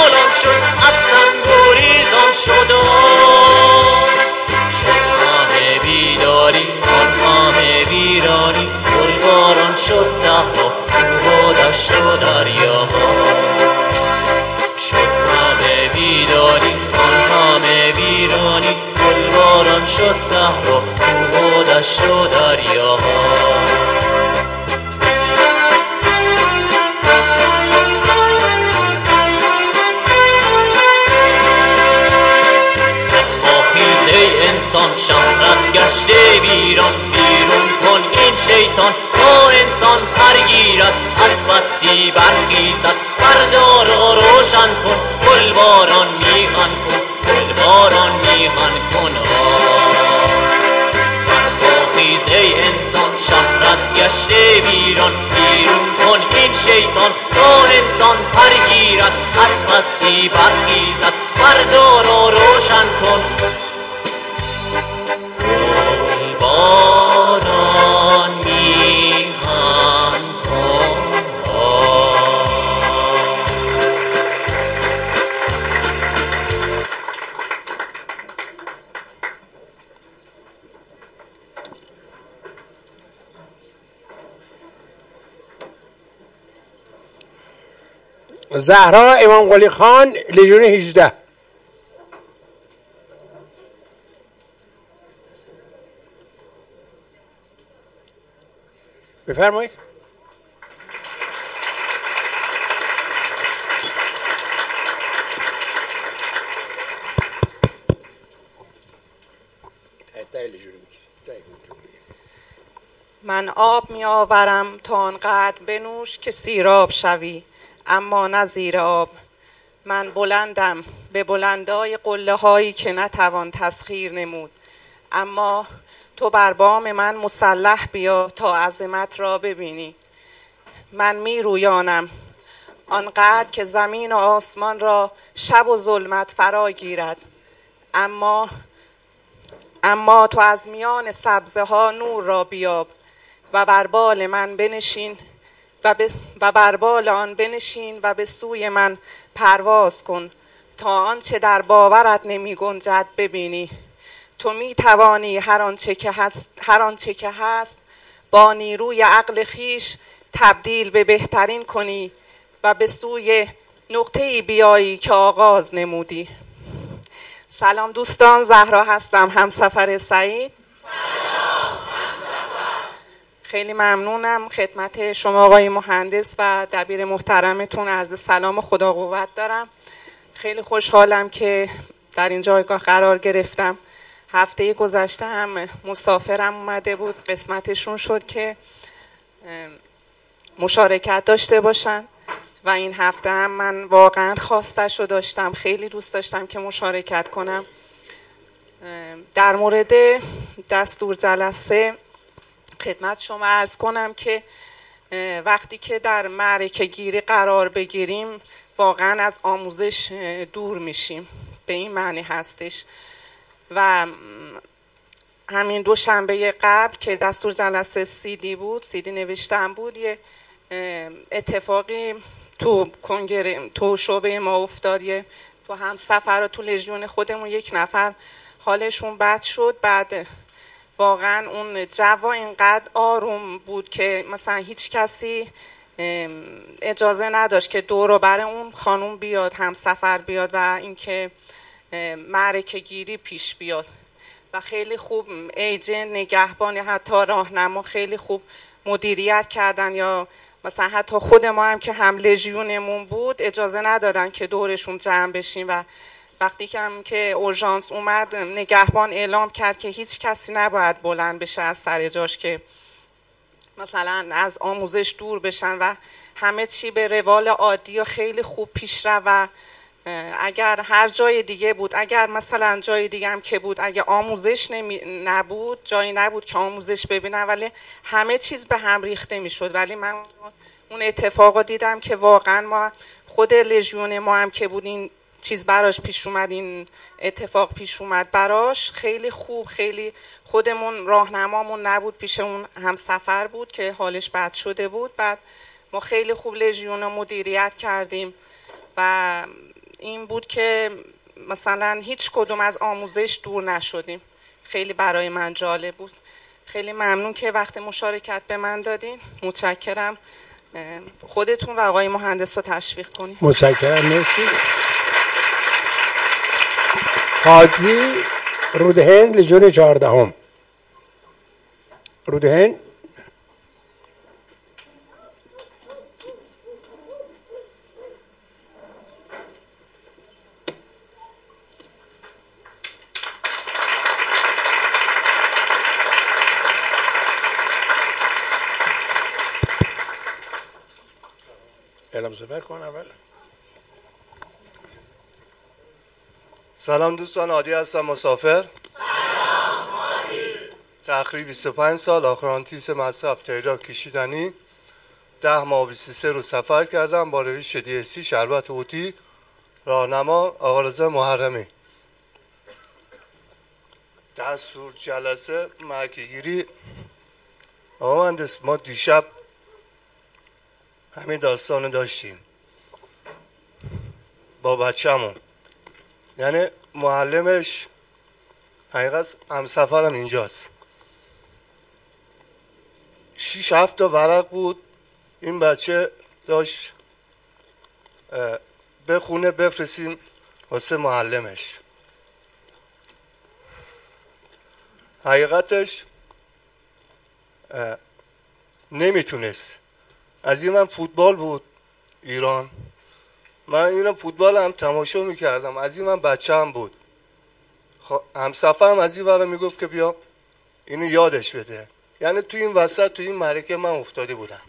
دشت و دریاها. انسان شهرت گشته ویران، بیرون کن این شیطان تا انسان پرگیرد، از پستی برخیزد فردا را روشن کن، گل باران میهن کن، گل باران میهن کن. برخیز ای انسان شهرت گشته ویران، بیرون کن این شیطان تا انسان پرگیرد، از پستی برخیزد فردا را روشن کن. باران میهن کن. زهرا امام قلی خان، لژیون هجده. بفرمایید. من آب می آورم تا آنقدر بنوش که سیراب شوی، اما نه زیر آب. من بلندم به بلندای قله هایی که نتوان تسخیر نمود، اما تو بر بام من مسلح بیا تا عظمت را ببینی. من می رویانم آنقدر که زمین و آسمان را شب و ظلمت فرا گیرد، اما اما تو از میان سبزه ها نور را بیاب و بر بال من بنشین و, ب... و بر بال آن بنشین و به سوی من پرواز کن تا آنچه در باورت نمی گنجد ببینی. تو می توانی هر آنچه که هست هر آنچه که هست با نیروی عقل خیش تبدیل به بهترین کنی و به سوی نقطه‌ای بیایی که آغاز نمودی. سلام دوستان، زهرا هستم، همسفر سعید. سلام همسفر. خیلی ممنونم خدمت شما آقای مهندس و دبیر محترمتون عرض سلام و خدا قوت دارم. خیلی خوشحالم که در این جایگاه قرار گرفتم. هفته گذشته هم مسافرم اومده بود، قسمتشون شد که مشارکت داشته باشن و این هفته هم من واقعا خواستش رو داشتم، خیلی دوست داشتم که مشارکت کنم. در مورد دستور جلسه خدمت شما عرض کنم که وقتی که در معرکه گیری قرار بگیریم واقعا از آموزش دور میشیم، به این معنی هستش. و همین دو شنبه قبل که دستور جلسه سیدی بود، سیدی نوشتم بود، یه اتفاقی تو کنگره تو شعبه ما افتاد. یه تو هم سفر و تو لژیون خودمون یک نفر حالشون بد شد. بعد واقعا اون جو اینقدر آروم بود که مثلا هیچ کسی اجازه نداشت که دور و بر اون خانوم بیاد، هم سفر بیاد و اینکه معرکه گیری پیش بیاد. و خیلی خوب ایجنت، نگهبان یا حتی راهنما خیلی خوب مدیریت کردن، یا مثلا حتی خود ما هم که هم لژیونمون بود اجازه ندادن که دورشون جمع بشیم. و وقتی که هم که اورژانس اومد نگهبان اعلام کرد که هیچ کسی نباید بلند بشه از سر جاش که مثلا از آموزش دور بشن و همه چی به روال عادی و خیلی خوب پیش رفت. و اگر هر جای دیگه بود، اگر مثلا جای دیگه هم که بود، اگه آموزش نمی نبود، جایی نبود که آموزش ببینن، ولی همه چیز به هم ریخته میشد. ولی من اون اتفاق دیدم که واقعا ما خود لژیون ما هم که بود این چیز براش پیش اومد، این اتفاق پیش اومد براش، خیلی خوب، خیلی خودمون راهنمامون نبود، پیش اون هم سفر بود که حالش بد شده بود. بعد ما خیلی خوب لژیون رو مدیریت کردیم و این بود که مثلا هیچ کدوم از آموزش دور نشدیم. خیلی برای من جالب بود. خیلی ممنون که وقت مشارکت به من دادین. متشکرم. خودتون و آقای مهندس رو تشویق کنید. متشکرم. مرسی. حاجی رودهند، لژیون چهاردهم. رودهن اعلام سفر کن اول. سلام دوستان، عادی هستم، مسافر. سلام عادی. تقریبا بیست و پنج سال آخرانتیس مصرف تریاک کشیدنی، ده ماه و بیست و سه روز سفر کردم با روش دی اسی شربت اوتی، راهنما آقا رضا محرمی. دستور جلسه مکیگیری. آقا مهندس، ما دیشب همین داستانو داشتیم با بچه‌مون، یعنی معلمش حقیقت همسفرم اینجاست. شیش هفت تا ورق بود این بچه داشت بخونه بفرستیم واسه معلمش. حقیقتش نمیتونست. از این من فوتبال بود ایران، من اینم فوتبال هم تماشا میکردم، از این من بچه هم بود. همسفرم از این ورا میگفت که بیا اینو یادش بده. یعنی تو این وسط تو این معرکه من افتاده بودم،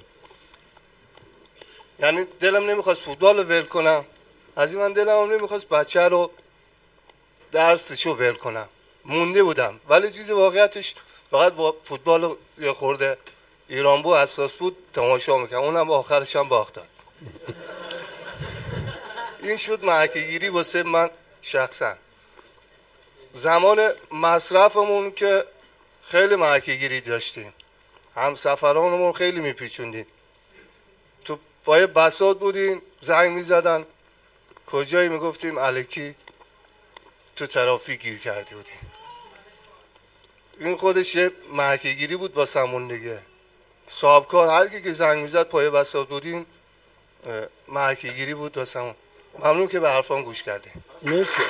یعنی دلم نمیخواست فوتبال رو ول کنم، از این من دلم نمیخواست بچه رو درسشو ول کنم، مونده بودم. ولی چیز واقعیتش فقط فوتبال رو یه خورده ایران بود اساس بود تماشا میکنم، اونم آخرش هم باخت داد. این شد معرکه‌گیری واسه من شخصا. زمان مصرفمون که خیلی معرکه‌گیری داشتیم، همسفرانمون خیلی میپیچوندیم. تو پای بساط بودیم، زنگ میزدن کجایی، میگفتیم الکی تو ترافیک گیر کرده بودیم. این خودش یه معرکه‌گیری بود واسمون دیگه. صاحب کار هر کی که زنگ میزد پای بساط بودیم، معرکه‌گیری بود واسمون. ممنون که به حرفام گوش کردیم. مرسی.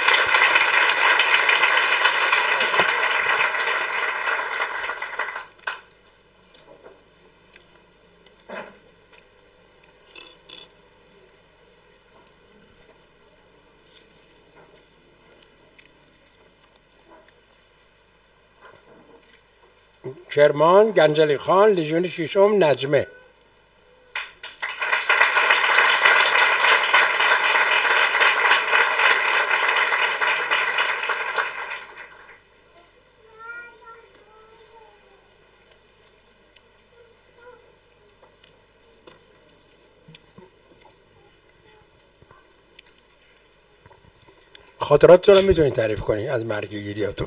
کرمان گنجلی خان لژیون ششم نجمه. خاطراتتون رو میتونید تعریف کنید از مرگگیریاتون.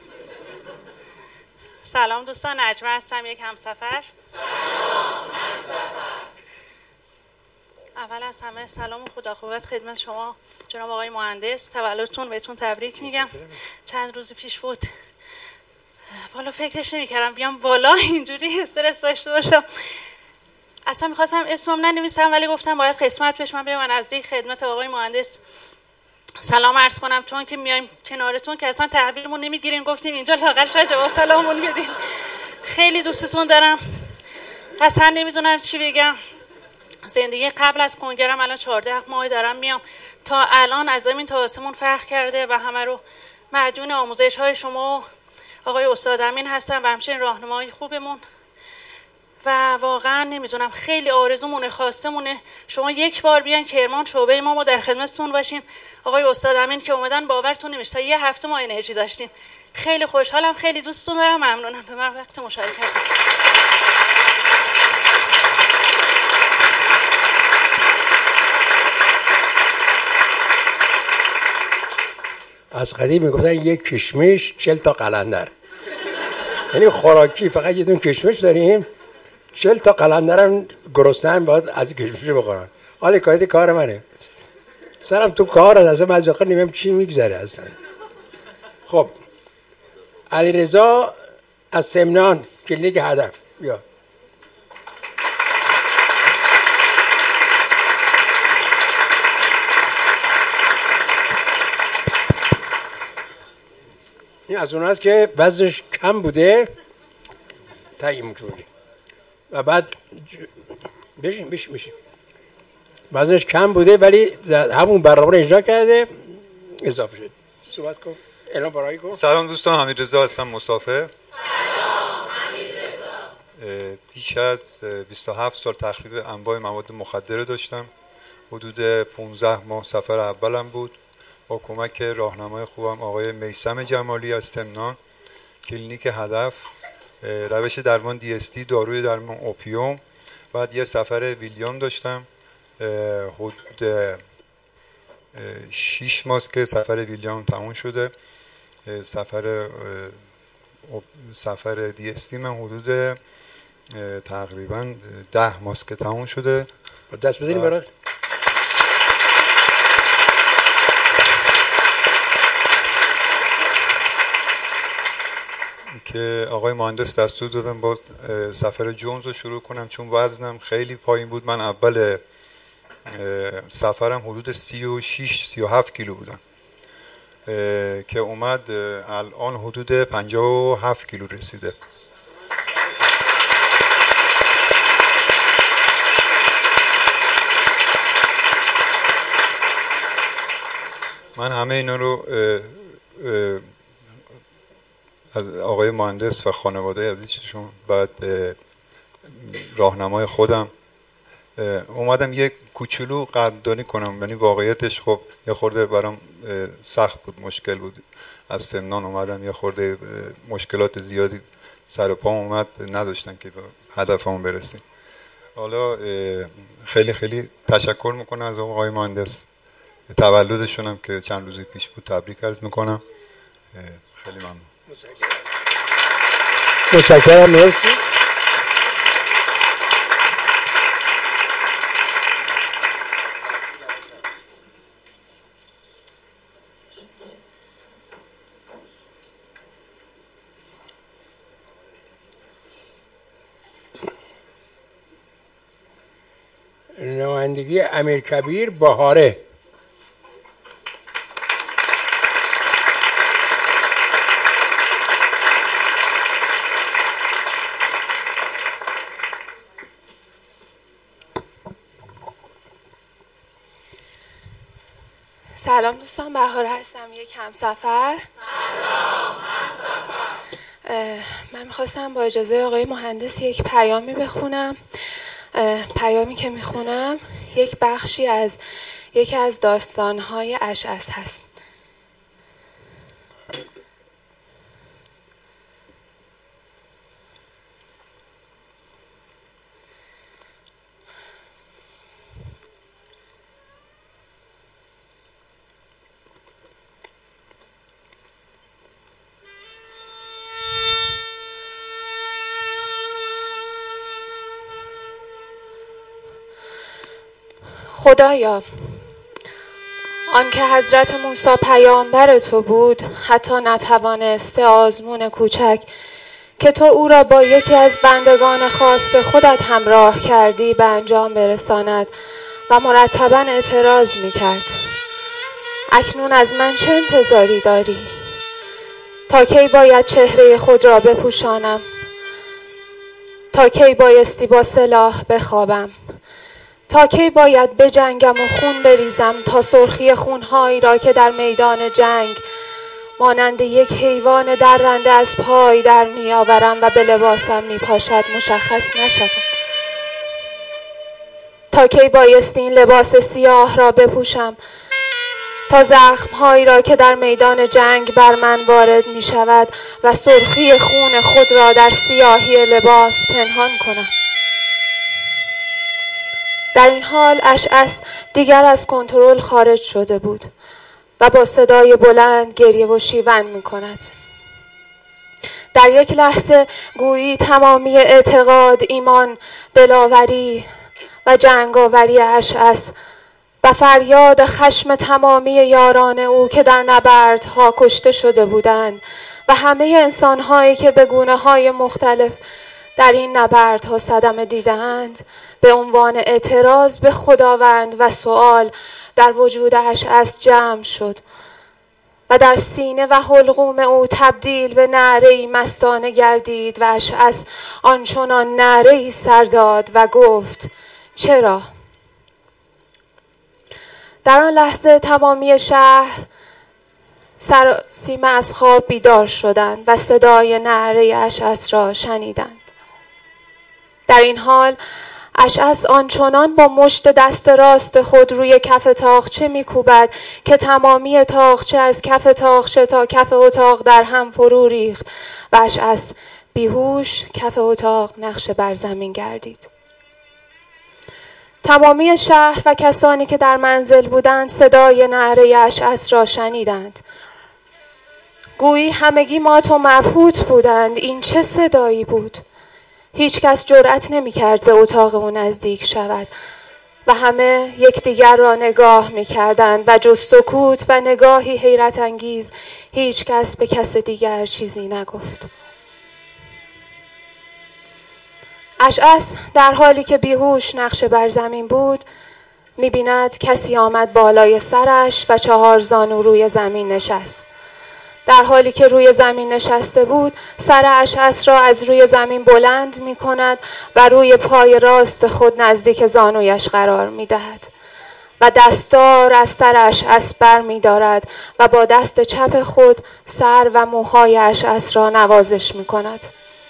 سلام دوستان، نجمه هستم، یک همسفر. سلام همسفر. اول از همه سلام و خدا قوت خدمت شما جناب آقای مهندس، تولدتون بهتون تبریک میگم. چند روز پیش بود، والا فکرش نمی‌کردم بیام بالا اینجوری استرس داشته باشم. اصلا میخواستم اسمم ننویسم ولی گفتم باید قسمت بشه، من بیام نزدیک خدمت آقای مهندس سلام عرض کنم، چون که میایم کنارتون که اصلا تحویلمون نمیگیرین، گفتیم اینجا لااقل شاید جواب سلاممون بدین. خیلی دوستتون دارم، اصلا نمیدونم چی بگم. زندگی قبل از کنگرم الان چهارده ماه دارم میام، تا الان از زمین تا آسمون فرق کرده و همه رو مدیون آموزش های شما آقای استاد امین هستم و همچنین راهنمایی خوبمون. و واقعا نمیدونم، خیلی آرزومونه، خواستمونه شما یک بار بیان کرمان شعبه ما ما در خدمتتون باشیم. آقای استاد امین که اومدن باورتون نمیشه، تا یه هفته ما انرژی داشتیم. خیلی خوشحالم، خیلی دوستتون دارم، ممنونم به من وقت مشارکت. از قدیم میگفتن یک کشمش چل تا قلندر، یعنی خوراکی فقط یه دون کشمش داریم، چل تا قلندرم گرسنه‌ام باید از کشمش بخورن. حالا کارت کار منه، سرم تو کار از اصلا از آخر نمیم چی میگذره اصلا. خب علیرضا از سمنان کلینیک هدف، بیا. این از اون هست که وزنش کم بوده، تعیین میکنی و بعد ج... بشین بشین بشین وزنش کم بوده ولی در همون برنامه اجرا کرده اضافه شد. صحبت کن. اعلام برای کن. سلام دوستان، حمیدرضا هستم، مسافر. سلام حمیدرضا. بیش از بیست و هفت سال تخریب انواع مواد مخدر داشتم. حدود پانزده ماه سفر اولم بود. با کمک راهنمای خوبم آقای میثم جمالی از سمنان، کلینیک هدف، روش درمان دی اس تی، داروی درمان اوپیوم. بعد یه سفر ویلیام داشتم حدود شیش ماه که سفر ویلیام تموم شده. سفر سفر دی اس تی من حدود تقریبا ده ماه که تموم شده. دست بزنیم برات. که آقای مهندس دستور دادم باز سفر جونز رو شروع کنم چون وزنم خیلی پایین بود. من اول سفرم حدود سی و شش سی و هفت کیلو بودم که اومد الان حدود پنجاه و هفت کیلو رسیده. من همه اینا رو از آقای مهندس و خانواده عزیزشون بعد راهنمای خودم اومدم یک کوچولو قدردانی کنم. یعنی واقعیتش خب یه خورده برام سخت بود، مشکل بود. از سمنان اومدم، یه خورده مشکلات زیادی سر و پام اومد، نداشتم که به هدفمون برسیم. حالا خیلی خیلی تشکر میکنم از آقای مهندس. تولدشون هم که چند روز پیش بود تبریک عرض میکنم. خیلی ممنون. متشکرم. مرسی. نمایندگی امیرکبیر بهاره. سلام دوستان، بهار هستم، یک همسفر. سلام همسفر. من میخواستم با اجازه آقای مهندس یک پیامی بخونم. پیامی که میخونم یک بخشی از یکی از داستانهای اشعث هست. خدایا، آنکه حضرت موسی پیامبر تو بود حتی نتوانسته آزمون کوچک که تو او را با یکی از بندگان خاص خودت همراه کردی به انجام برساند و مرتباً اعتراض می‌کرد. اکنون از من چه انتظاری داری؟ تا کی باید چهره خود را بپوشانم؟ تا کی بایستی با سلاح بخوابم؟ تا کی باید بجنگم و خون بریزم تا سرخی خونهایی را که در میدان جنگ مانند یک حیوان درنده از پای در می آورم و به لباسم می پاشد مشخص نشود؟ تا کی بایستی این لباس سیاه را بپوشم تا زخمهایی را که در میدان جنگ بر من وارد می شود و سرخی خون خود را در سیاهی لباس پنهان کنم؟ در این حال اشعث دیگر از کنترل خارج شده بود و با صدای بلند گریه و شیون می کند. در یک لحظه گویی تمامی اعتقاد، ایمان، دلاوری و جنگاوری اشعث و فریاد خشم تمامی یاران او که در نبردها کشته شده بودند و همه انسانهایی که به گونه‌های مختلف در این نبردها صدمه دیدند به عنوان اعتراض به خداوند و سؤال در وجود اشعث جمع شد و در سینه و حلقوم او تبدیل به نعره‌ای مستانه گردید و اشعث آنچنان نعره‌ای سر داد و گفت چرا؟ در آن لحظه تمامی شهر سراسیمه از خواب بیدار شدند و صدای نعره اشعث را شنیدند. در این حال اشعث آنچنان با مشت دست راست خود روی کف تاقچه می‌کوبد که تمامی تاقچه از کف تاقچه تا کف اتاق در هم فرو ریخت و اشعث بیهوش کف اتاق نقش بر زمین گردید. تمامی شهر و کسانی که در منزل بودند صدای نعره اشعث را شنیدند. گویی همگی مات و مبهوت بودند. این چه صدایی بود؟ هیچ کس جرأت نمی کرد به اتاق او نزدیک شود و همه یکدیگر را نگاه می کردند و جز سکوت و نگاهی حیرت انگیز هیچ کس به کس دیگر چیزی نگفت. اشعث در حالی که بیهوش نقش بر زمین بود می بیند کسی آمد بالای سرش و چهار زانو روی زمین نشست. در حالی که روی زمین نشسته بود سر اشعث را از روی زمین بلند می کند و روی پای راست خود نزدیک زانویش قرار می دهد و دستار از سر اشعث بر می دارد و با دست چپ خود سر و موهای اشعث را نوازش می کند.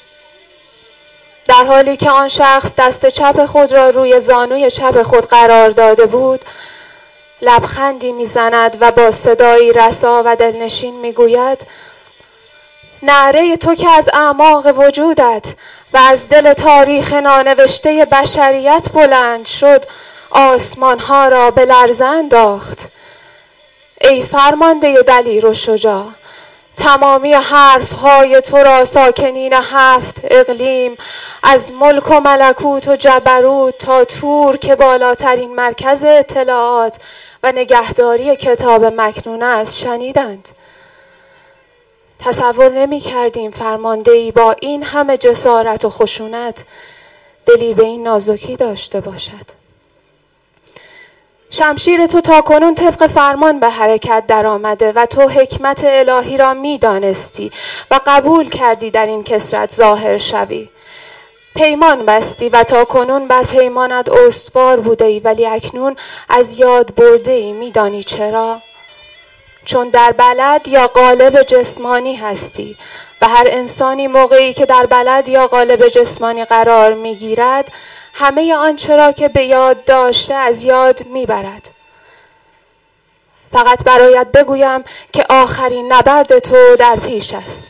در حالی که آن شخص دست چپ خود را روی زانوی چپ خود قرار داده بود لبخندی میزند و با صدایی رسا و دلنشین میگوید نعره تو که از اعماق وجودت و از دل تاریخ نانوشته بشریت بلند شد آسمانها را به لرزه انداخت. ای فرمانده دلیر و شجاع، تمامی حرفهای تو را ساکنین هفت اقلیم از ملک و ملکوت و جبروت تا تور که بالاترین مرکز اطلاعات و نگهداری کتاب مکنون است شنیدند. تصور نمی کردیم فرماندهی با این همه جسارت و خشونت دلی به این نازکی داشته باشد. شمشیر تو تا کنون طبق فرمان به حرکت در آمده و تو حکمت الهی را می دانستی و قبول کردی در این کثرت ظاهر شوی. پیمان بستی و تا کنون بر پیمانت استوار بوده ای ولی اکنون از یاد برده ای. می دانی چرا؟ چون در بلد یا قالب جسمانی هستی و هر انسانی موقعی که در بلد یا قالب جسمانی قرار می گیرد همه آنچه را که به یاد داشته از یاد میبرد. فقط برایت بگویم که آخرین نبرد تو در پیش است.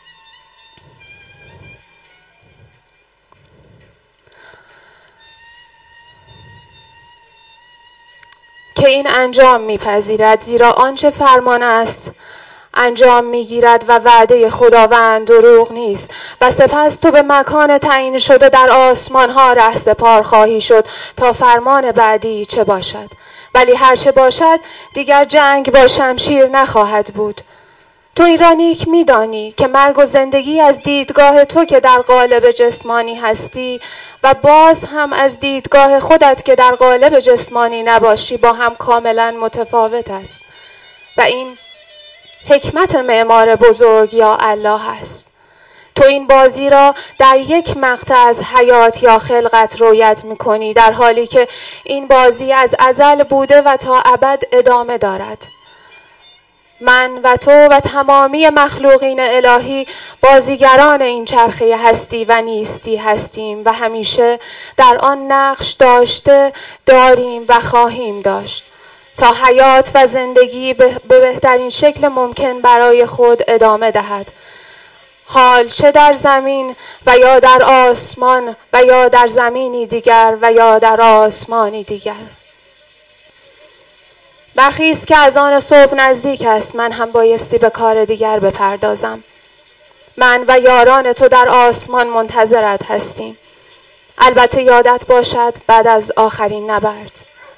که این انجام میپذیرد زیرا آنچه فرمان است انجام میگیرد و وعده خداوند دروغ نیست. و سپس تو به مکان تعیین شده در آسمان ها رهسپار خواهی شد تا فرمان بعدی چه باشد. ولی هر چه باشد دیگر جنگ با شمشیر نخواهد بود. تو این را نیک میدانی که مرگ و زندگی از دیدگاه تو که در قالب جسمانی هستی و باز هم از دیدگاه خودت که در قالب جسمانی نباشی با هم کاملا متفاوت است. و این حکمت معمار بزرگ یا الله است. تو این بازی را در یک مقطع از حیات یا خلقت رویت میکنی در حالی که این بازی از ازل بوده و تا ابد ادامه دارد. من و تو و تمامی مخلوقین الهی بازیگران این چرخه هستی و نیستی هستیم و همیشه در آن نقش داشته داریم و خواهیم داشت تا حیات و زندگی به بهترین شکل ممکن برای خود ادامه دهد. حال چه در زمین و یا در آسمان و یا در زمینی دیگر و یا در آسمانی دیگر. برخیز که از آن صبح نزدیک است. من هم بایستی به کار دیگر بپردازم. من و یاران تو در آسمان منتظرت هستیم. البته یادت باشد بعد از آخرین نبرد.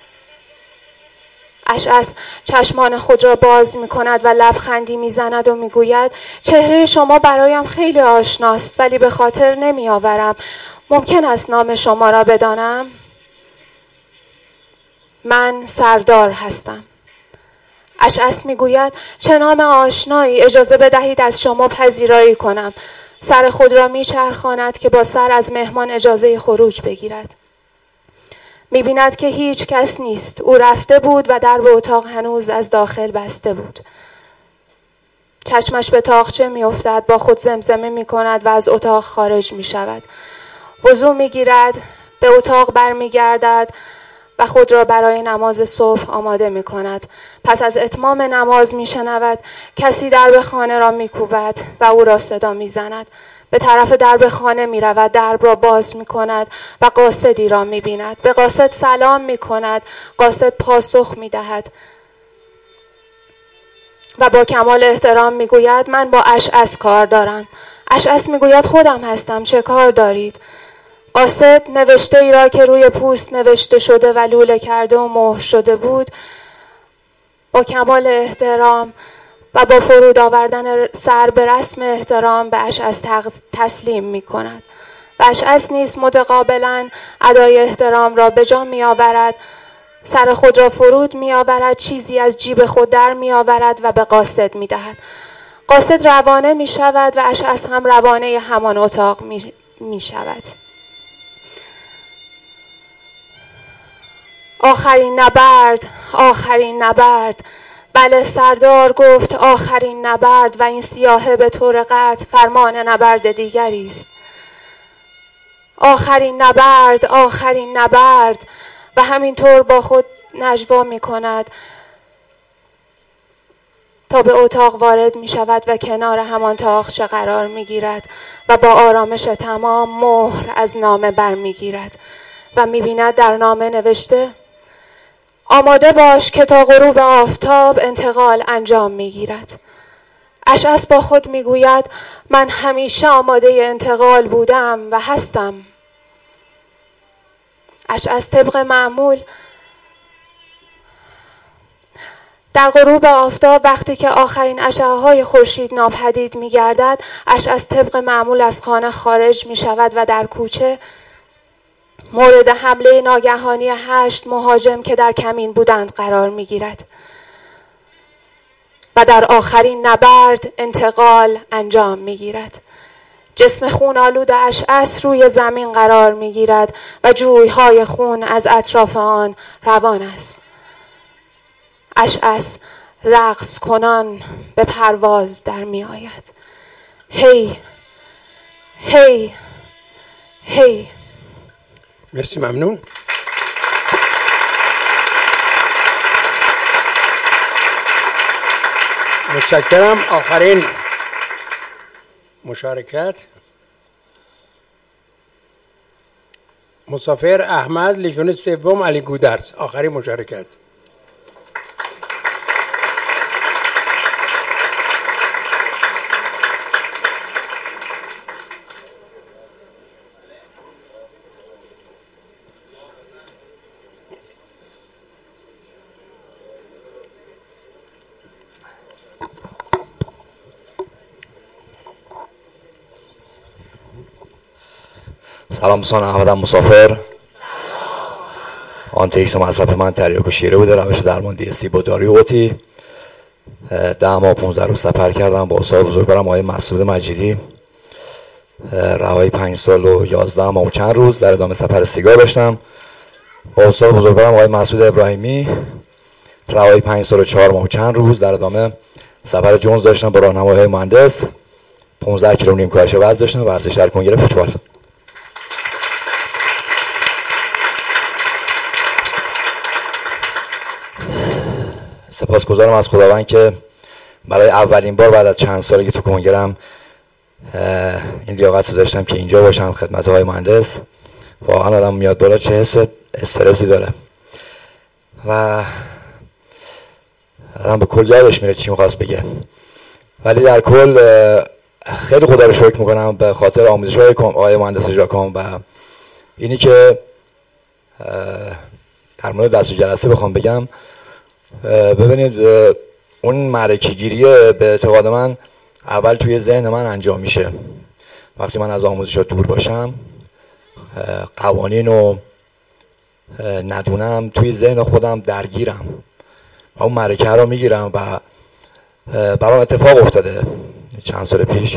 اشعث چشمان خود را باز می کند و لبخندی می زند و می گوید چهره شما برایم خیلی آشناست ولی به خاطر نمی آورم. ممکن است نام شما را بدانم؟ من سردار هستم. اشعث میگوید چه نام آشنایی، اجازه بدهید از شما پذیرایی کنم. سر خود را میچرخاند که با سر از مهمان اجازه خروج بگیرد. میبیند که هیچ کس نیست. او رفته بود و در به اتاق هنوز از داخل بسته بود. چشمش به تاقچه میافتد، با خود زمزمه میکند و از اتاق خارج میشود. وضو میگیرد، به اتاق برمیگردد و خود را برای نماز صبح آماده می کند. پس از اتمام نماز می شنود کسی درب خانه را می کوبد و او را صدا می زند. به طرف درب خانه می رود، درب را باز می کند و قاصدی را می بیند. به قاصد سلام می کند، قاصد پاسخ می دهد و با کمال احترام می گوید من با اشعث کار دارم. اشعث می گوید خودم هستم، چه کار دارید؟ قاصد نوشته ای را که روی پوست نوشته شده و لوله کرده و مهر شده بود با کمال احترام و با فرود آوردن سر به رسم احترام به اشعث تسلیم می کند. و اشعث نیز متقابلا ادای احترام را به جا می آورد، سر خود را فرود می آورد، چیزی از جیب خود در می آورد و به قاصد می دهد. قاصد روانه می شود و اشعث هم روانه همان اتاق می, می شود. آخرین نبرد، آخرین نبرد. بله سردار گفت آخرین نبرد و این سیاهه به طور قطع فرمان نبرد دیگری است. آخرین نبرد، آخرین نبرد. و همینطور با خود نجوا می کند تا به اتاق وارد می شود و کنار همان تاقچه قرار می گیرد و با آرامش تمام مهر از نامه بر می گیرد و می بیند در نامه نوشته آماده باش که تا غروب آفتاب انتقال انجام می گیرد. اشعث با خود می گوید من همیشه آماده انتقال بودم و هستم. اشعث طبق معمول در غروب آفتاب وقتی که آخرین اشعه های خورشید ناپدید می گردد، اشعث طبق معمول از خانه خارج می شود و در کوچه مورد حمله ناگهانی هشت مهاجم که در کمین بودند قرار می گیرد و در آخرین نبرد انتقال انجام می گیرد. جسم خون آلود اشعث روی زمین قرار می گیرد و جویهای خون از اطراف آن روان است. اشعث رقص کنان به پرواز در می آید. هی هی هی. مرسی، ممنون. متشکرم. آخرین مشارکت مسافر احمد، لژیون سوم، علی گودرز. آخرین مشارکت. سلام دوستان، احمدم مسافر. آن تکس مصرف من تریاک و شیره بوده. روش درمان دی استی با داروی قطی. ده ماه پونزده روز سفر کردم با استاد بزرگوارم آقای مسعود مجیدی. روایی پنج سال و یازده ماه و چند روز در ادامه سفر سیگار داشتم با استاد بزرگوارم آقای مسعود ابراهیمی. روایی پنج سال و چهار ماه و چند روز در ادامه سفر جونز داشتم با راهنمای مهندس. پانزده کیلو نیم کاهش وزن داشتم. ورزش در کنگره فوتبال. سپاسگزارم از خداوند که برای اولین بار بعد از چند سالی که تو کنگرم این لیاقت رو داشتم که اینجا باشم خدمت آقای مهندس. واقعا آدم میاد بالا چه حس استرسی داره و آدم به کل یادش میره چی میخواست بگه، ولی در کل خیلی خدا رو شکر میکنم به خاطر آموزش های آقای مهندس ژاکام و اینی که در مورد دست و جلسه بخوام بگم. ببینید اون معرکه گیری به اعتقاد من اول توی ذهن من انجام میشه. وقتی من از آموزشات دور باشم، قوانین رو ندونم، توی ذهن خودم درگیرم و اون معرکه رو میگیرم و برام اتفاق افتاده چند سال پیش.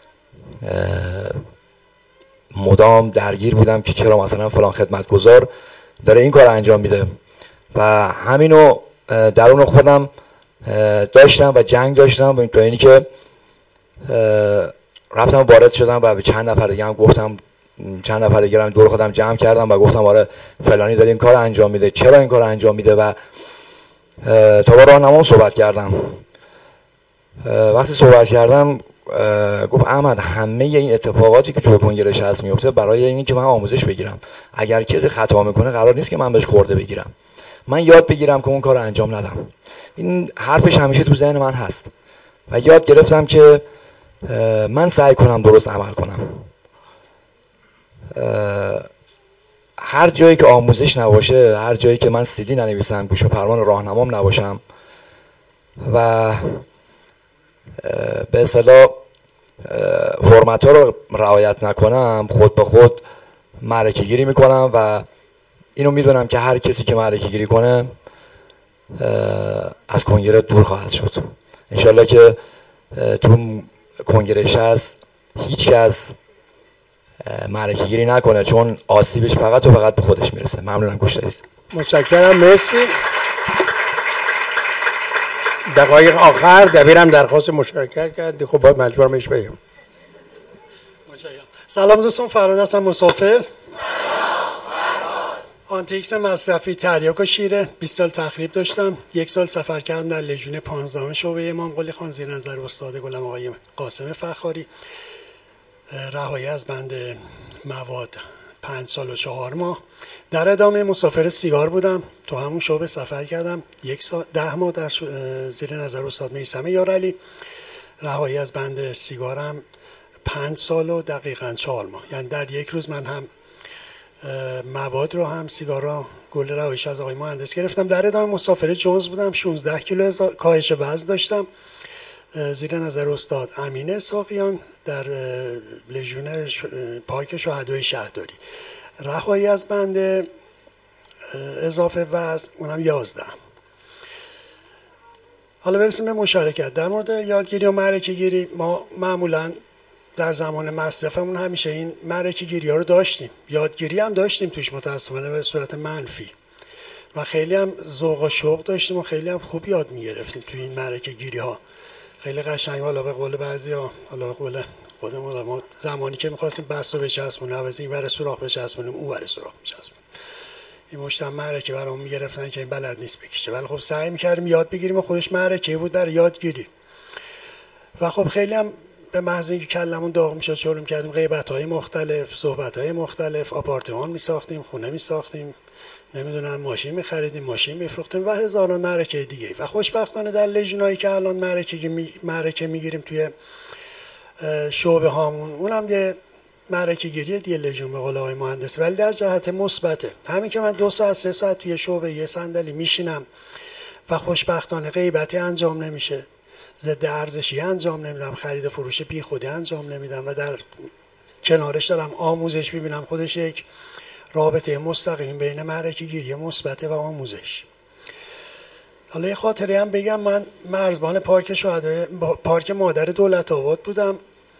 مدام درگیر بودم که چرا مثلا فلان خدمتگزار داره این کار انجام میده و همینو درون خودم داشتم و جنگ داشتم تا اینی که رفتم وارد شدم و به چند نفر دیگه هم گفتم، چند نفر دیگه هم دور خودم جمع کردم و گفتم آره فلانی داره این کار انجام میده، چرا این کار انجام میده و تا با راهنمام صحبت کردم. وقتی صحبت کردم گفت احمد همه این اتفاقاتی که تو کنگرهش هست میفته برای اینکه که من آموزش بگیرم. اگر کسی خطا میکنه قرار نیست که من بهش خورده بگیرم، من یاد بگیرم که اون کار انجام ندم. این حرفش همیشه تو ذهن من هست و یاد گرفتم که من سعی کنم درست عمل کنم. هر جایی که آموزش نباشه، هر جایی که من سیدی ننویسم، گوش به فرمان راهنمام نباشم و به اصطلاح فرمت ها رو رعایت نکنم، خود به خود معرکه گیری میکنم و اینو میدونم که هر کسی که معرکه گیری کنه از کنگره دور خواهد شد. انشالله که تو کنگرهش هست هیچ کس معرکه گیری نکنه، چون آسیبش فقط و فقط به خودش میرسه. ممنونم گوش دادید. متشکرم، مرسی. دقایق آخر دبیرم درخواست مشارکت کرد، خب باید مجبورم بهش بگم. سلام دوستان، فراد هستم، مسافر. آنتیکس مصرفی تریاک و شیره. بیست سال تخریب داشتم. یک سال سفر کردم در لژیون پانزدهم شعبه امام قلی خان زیر نظر استاد گلم آقای قاسم فخاری. رهایی از بند مواد پنج سال و چهار ماه. در ادامه مسافر سیگار بودم، تو همون شعبه سفر کردم یک سال ده ماه در زیر نظر استاد میثم یارعلی. رهایی از بند سیگارم پنج سال و دقیقاً چهار ماه، یعنی در یک روز من هم مواد رو هم سیگارا گل رهاییش از آقای مهندس گرفتم. در ادامه مسافر جونز بودم، شانزده کیلو کاهش وزن داشتم زیر نظر استاد امین اسحاقیان در لژیون پارک شهدای شهرداری. رهایی از بند اضافه وزن اونم یازده. حالا برسیم به مشارکت. در مورد یادگیری و معرکه گیری، ما معمولا در زمان مصرفمون همیشه این معرکه گیری ها رو داشتیم، یادگیری هم داشتیم توش، متاسفانه به صورت منفی، و خیلی هم ذوق و شوق داشتیم و خیلی هم خوب یاد میگرفتیم توی این معرکه گیری ها. خیلی قشنگ. حالا به قول بعضیا، حالا به قول خودمون، ما زمانی که می‌خواستیم بس رو بچسبونیم، عوض این ور سوراخ بچسبونیم اون ور سوراخ بچسبونیم، این مشتم معرکه برامون میگرفتن که این بلد نیست بکشه، ولی خب سعی می‌کردیم یاد بگیریم و خودش معرکه بود برای یادگیری. و خب خیلی هم به محض اینکه کلمون داغ میشد شروع می‌کردیم غیبت‌های مختلف، صحبت‌های مختلف، آپارتمان می‌ساختیم، خونه می‌ساختیم، نمیدونم ماشین می‌خریدیم، ماشین می‌فروختیم و هزاران معرکه دیگه. و خوشبختانه در لژیونایی که الان معرکه می... معرکه می‌گیریم توی شعبه هامون، اونم یه معرکه گیری دیگه لژیون به قول آقای مهندس، ولی در جهت مثبته. همین که من دو ساعت سه ساعت توی شعبه یه صندلی میشینم و خوشبختانه غیبتی انجام نمیشه، ضد ارزشی انجام نمیدم، خرید و فروش بی خودی انجام نمیدم و در کنارش دارم آموزش میبینم، خودش یک رابطه مستقیم بین معرکه گیری مثبت و آموزش. حالا یه خاطره هم بگم، من مرزبان پارک شهدای پارک مادر دولت آباد بودم.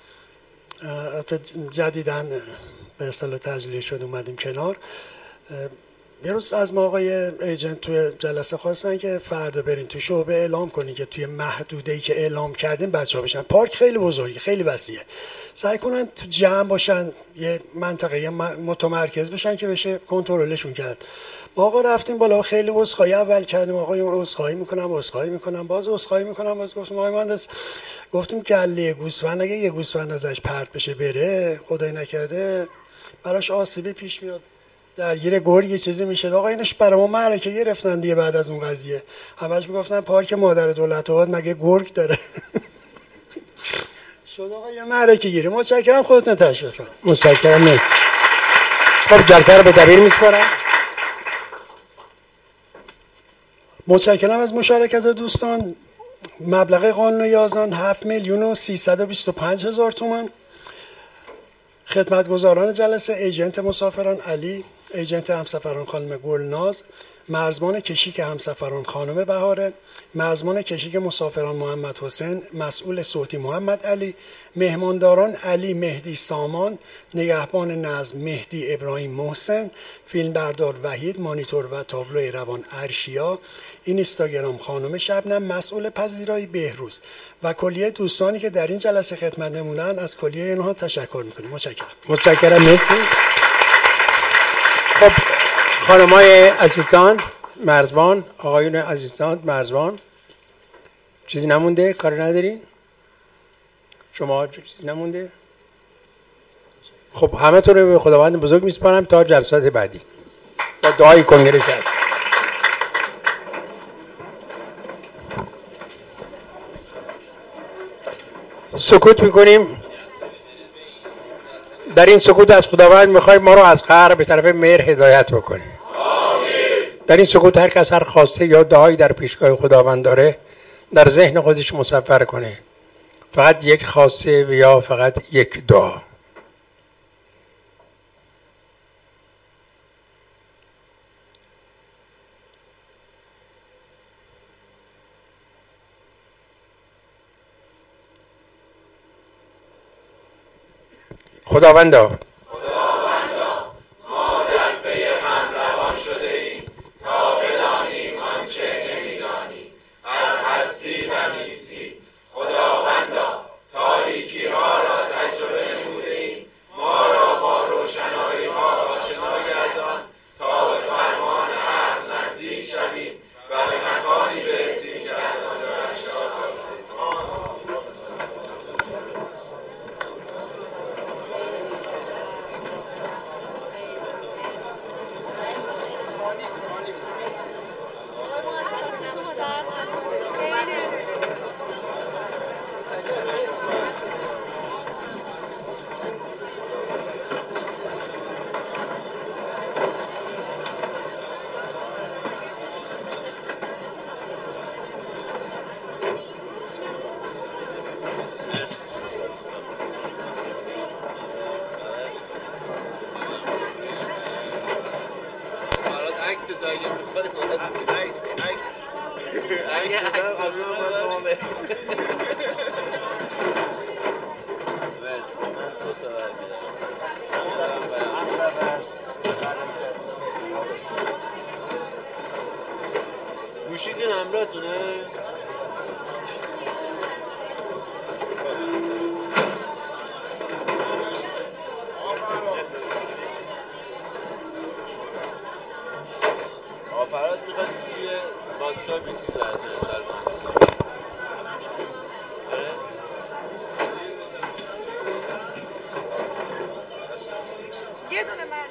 جدیداً به اصطلاح تجلیل شد اومدیم کنار. یه روز از ما آقای ایجنت توی جلسه خواستن که فردا برین تو شعبه اعلام کنین که توی محدوده‌ای که اعلام کردیم بچه‌ها بشن. پارک خیلی بزرگه، خیلی وسیعه، سعی کنن تو جمع باشن، یه منطقه متمرکز بشن که بشه کنترلشون کرد. ما آقا رفتیم بالا، خیلی عذرخواهی اول کردیم، آقا من عذرخواهی میکنم عذرخواهی میکنم باز عذرخواهی میکنم باز گفتم آقای مهندس، گفتیم گله گوسفند اگه یه گوسفند ازش پرت بشه بره، خدای نکرده براش آسیبی پیش میاد، درگیر گرگ یه چیزی میشه. آقا اینش برای ما معرکه گرفتن دیگه. بعد از اون قضیه همش میگفتن پارک مادر دولت آباد مگه گرگ داره؟ شد آقا یه معرکه گیری. متشکرم، خودتون تشویق کنم. متشکرم. مرسی. خب جلسه رو به دبیر میسپارم. متشکرم از مشارکت دوستان. مبلغ قانون یازدان هفت میلیون و سیصد و بیست و پنج هزار تومان. خدمتگزاران جلسه ایجنت مسافران علی، ایجنت همسفران خانم گلناز مرزبان کشیک همسفران خانم بهاره، مرزبان کشیک مسافران محمد حسین، مسئول صوتی محمد علی، مهمانداران علی مهدی سامان، نگهبان نظم مهدی ابراهیم محسن، فیلمبردار وحید، مانیتور و تابلوی روان ارشیا، اینستاگرام خانم شبنم، مسئول پذیرایی بهروز و کلیه دوستانی که در این جلسه خدمت نمودن از کلیه اینها تشکر میکنیم. متشکرم. متشکرم. مرسی. خب خانم‌های عزیزان مرزبان، آقایون عزیزان مرزبان، چیزی نمونده؟ کاری ندارین؟ شما چیزی نمونده؟ خب همه تو رو به خداوند بزرگ میسپارم تا جلسات بعدی با دعای کنگره هست. سکوت میکنیم. در این سکوت از خداوند میخوایم ما رو از قهر به طرف مهر هدایت بکنه. در این سکوت هر کس هر خواسته یا دعایی در پیشگاه خداوند داره در ذهن خودش مصور کنه. فقط یک خواسته و یا فقط یک دعا. خداوندا گوشیتون همراهتونه؟ آقا فراد میخواد توی واتساپ یه چیز برات فرستاد. یه دونه من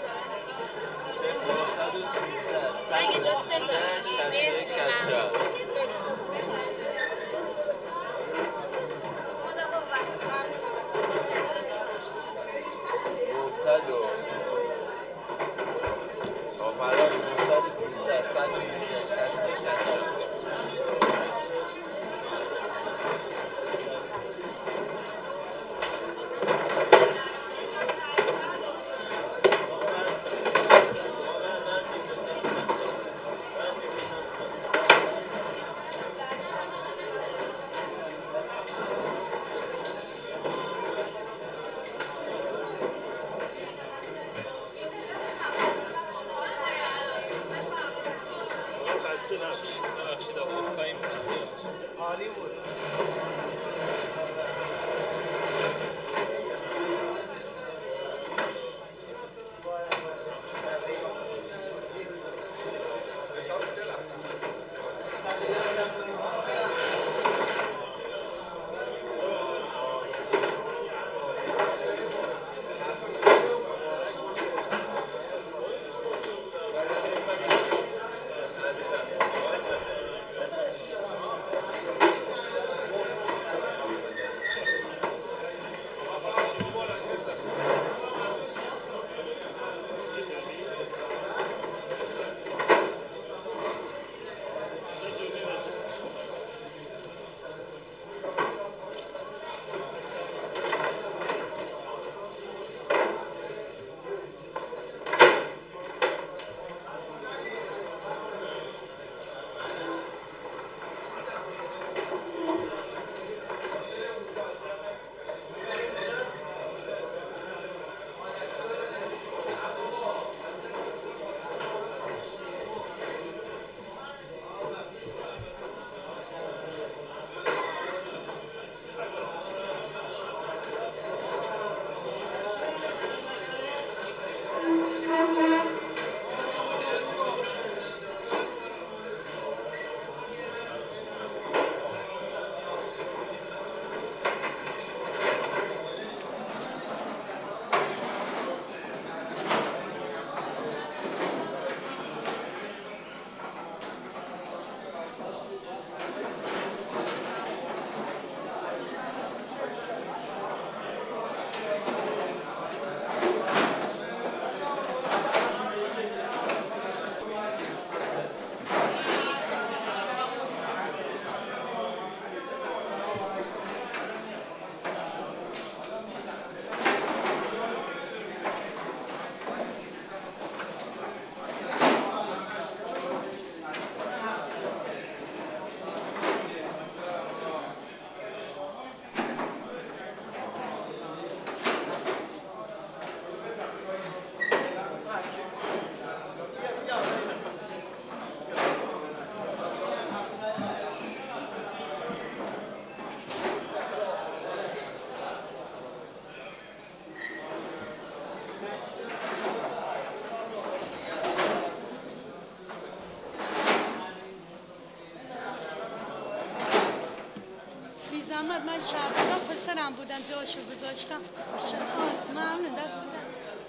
محمد من شهردارم پسرم بودم جاشو گذاشتم ممنون دست بدم.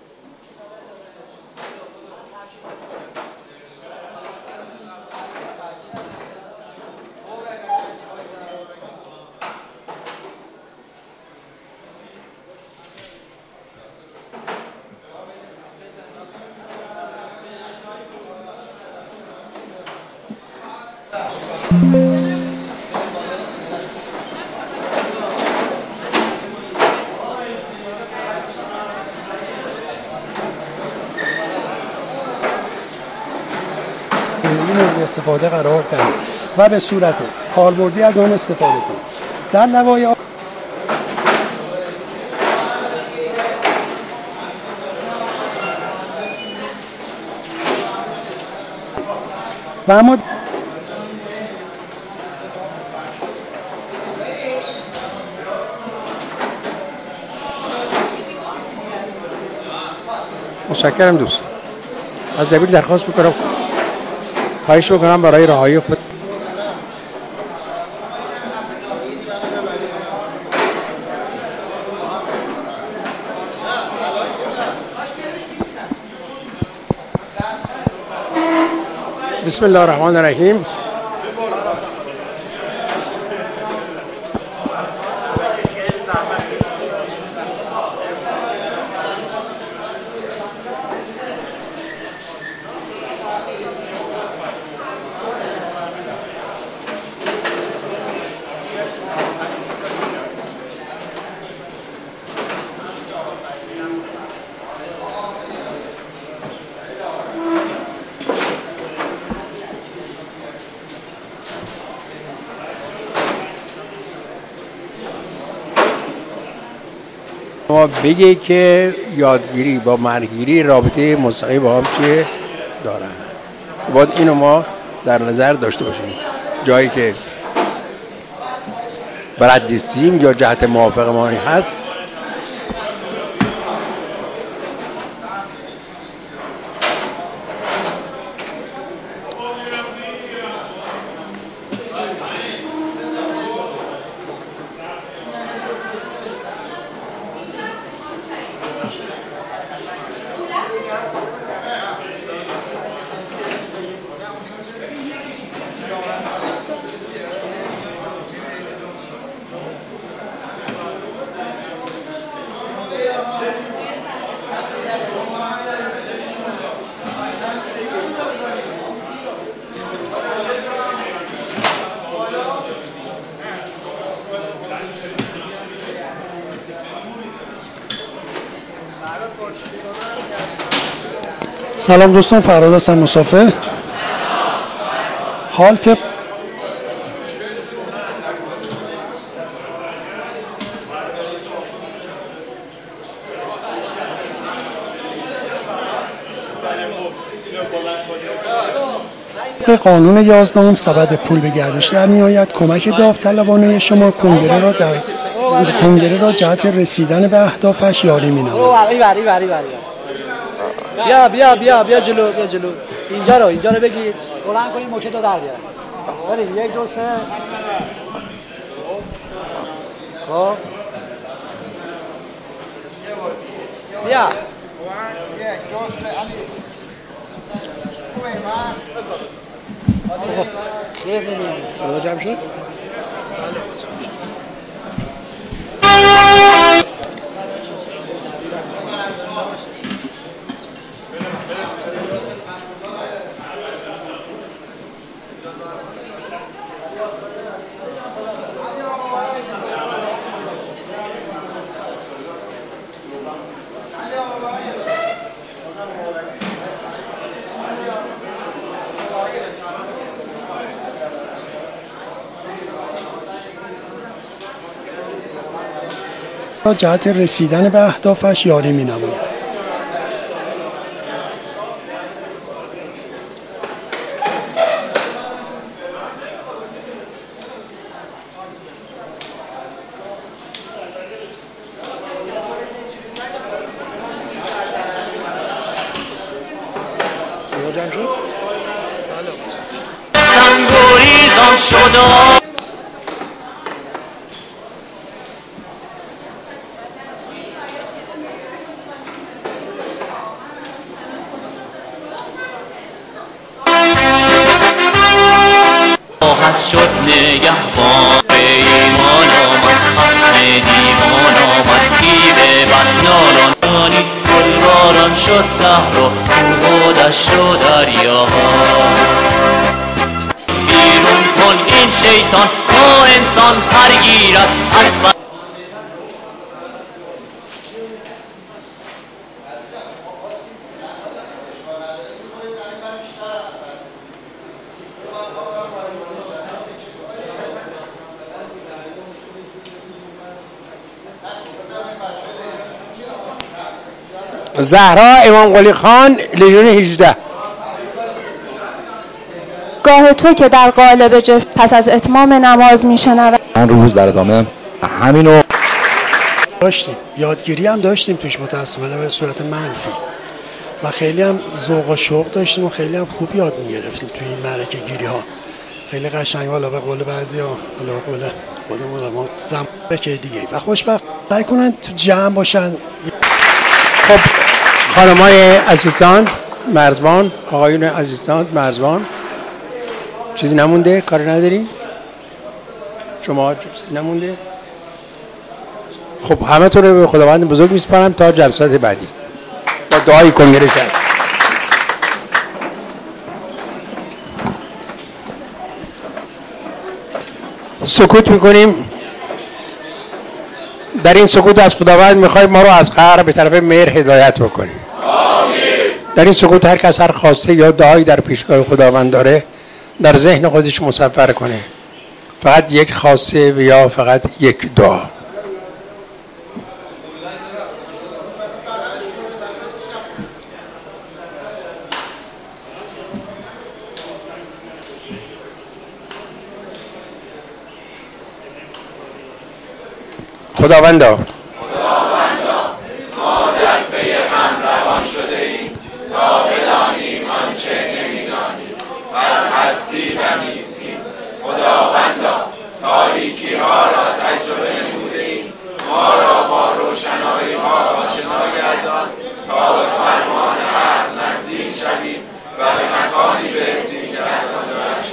مورد استفاده قرار دهید و به صورت کاربردی از آن استفاده کنید. در لوای آ... و اما متشکرم دوست. از جبیر درخواست میکنم خواهش بکنم برای رهایی خود. بسم الله الرحمن الرحیم. ما بگه که یادگیری با مرگگیری رابطه مستقیم با هم چیه دارن. باید اینو ما در نظر داشته باشیم. جایی که بلد نیستیم یا جهت موافق ما هست سلام دوستان، فراد هستم مسافر. حال طب قانون یازدهم سبد پول به گردش در میآید. کمک داوطلبانه شما کنگره را در کنگره را جهت رسیدن به اهدافش یاری می‌نماید. بیا بیا بیا بیا جلو بیا جلو اینجا رو اینجا رو بگیر بلند کنید موکت رو در بیار. بریم یک دو سه. خب بیا یک دو سه علی خوبه خیر نمی‌بینی صدا جمع شد؟ را جهت رسیدن به اهدافش یاری می‌نماید. شد نگهبان به ایمان آمد حسن دیوان آمد دیو بطنانانی گلباران شد صحرا کوه و دشت و دریاها بیرون کن این شیطان تا انسان پرگیرد از زهرا امام قلی خان لژیون هجده. گاه تو که در قالب جسم پس از اتمام نماز میشنود. من روز در ادامه همینو داشتیم، یادگیری هم داشتیم توش متاسفانه به صورت منفی و خیلی هم ذوق و شوق داشتیم و خیلی هم خوب یاد میگرفتیم توی این معرکه گیری ها. خیلی قشنگ، حالا به قول بعضیا، حالا به قول خودمون ما زمان که دیگه و خوشبخت سعی کنن تو جمع باشن. خب خانمای اسیستانت مرزبان، آقایون اسیستانت مرزبان، چیزی نمونده؟ کاری نداری؟ شما چیزی نمونده؟ خب همه تو رو به خداوند بزرگ میسپارم تا جلسات بعدی با دعای کنگره هست. سکوت میکنیم. در این سکوت از خداوند میخوایم ما رو از قهر به طرف مهر هدایت بکنیم. آمین. در این سکوت هر کس هر خواسته یا دعایی در پیشگاه خداوند داره در ذهن خودش مصور کنه. فقط یک خواسته یا فقط یک دعا. خداوندا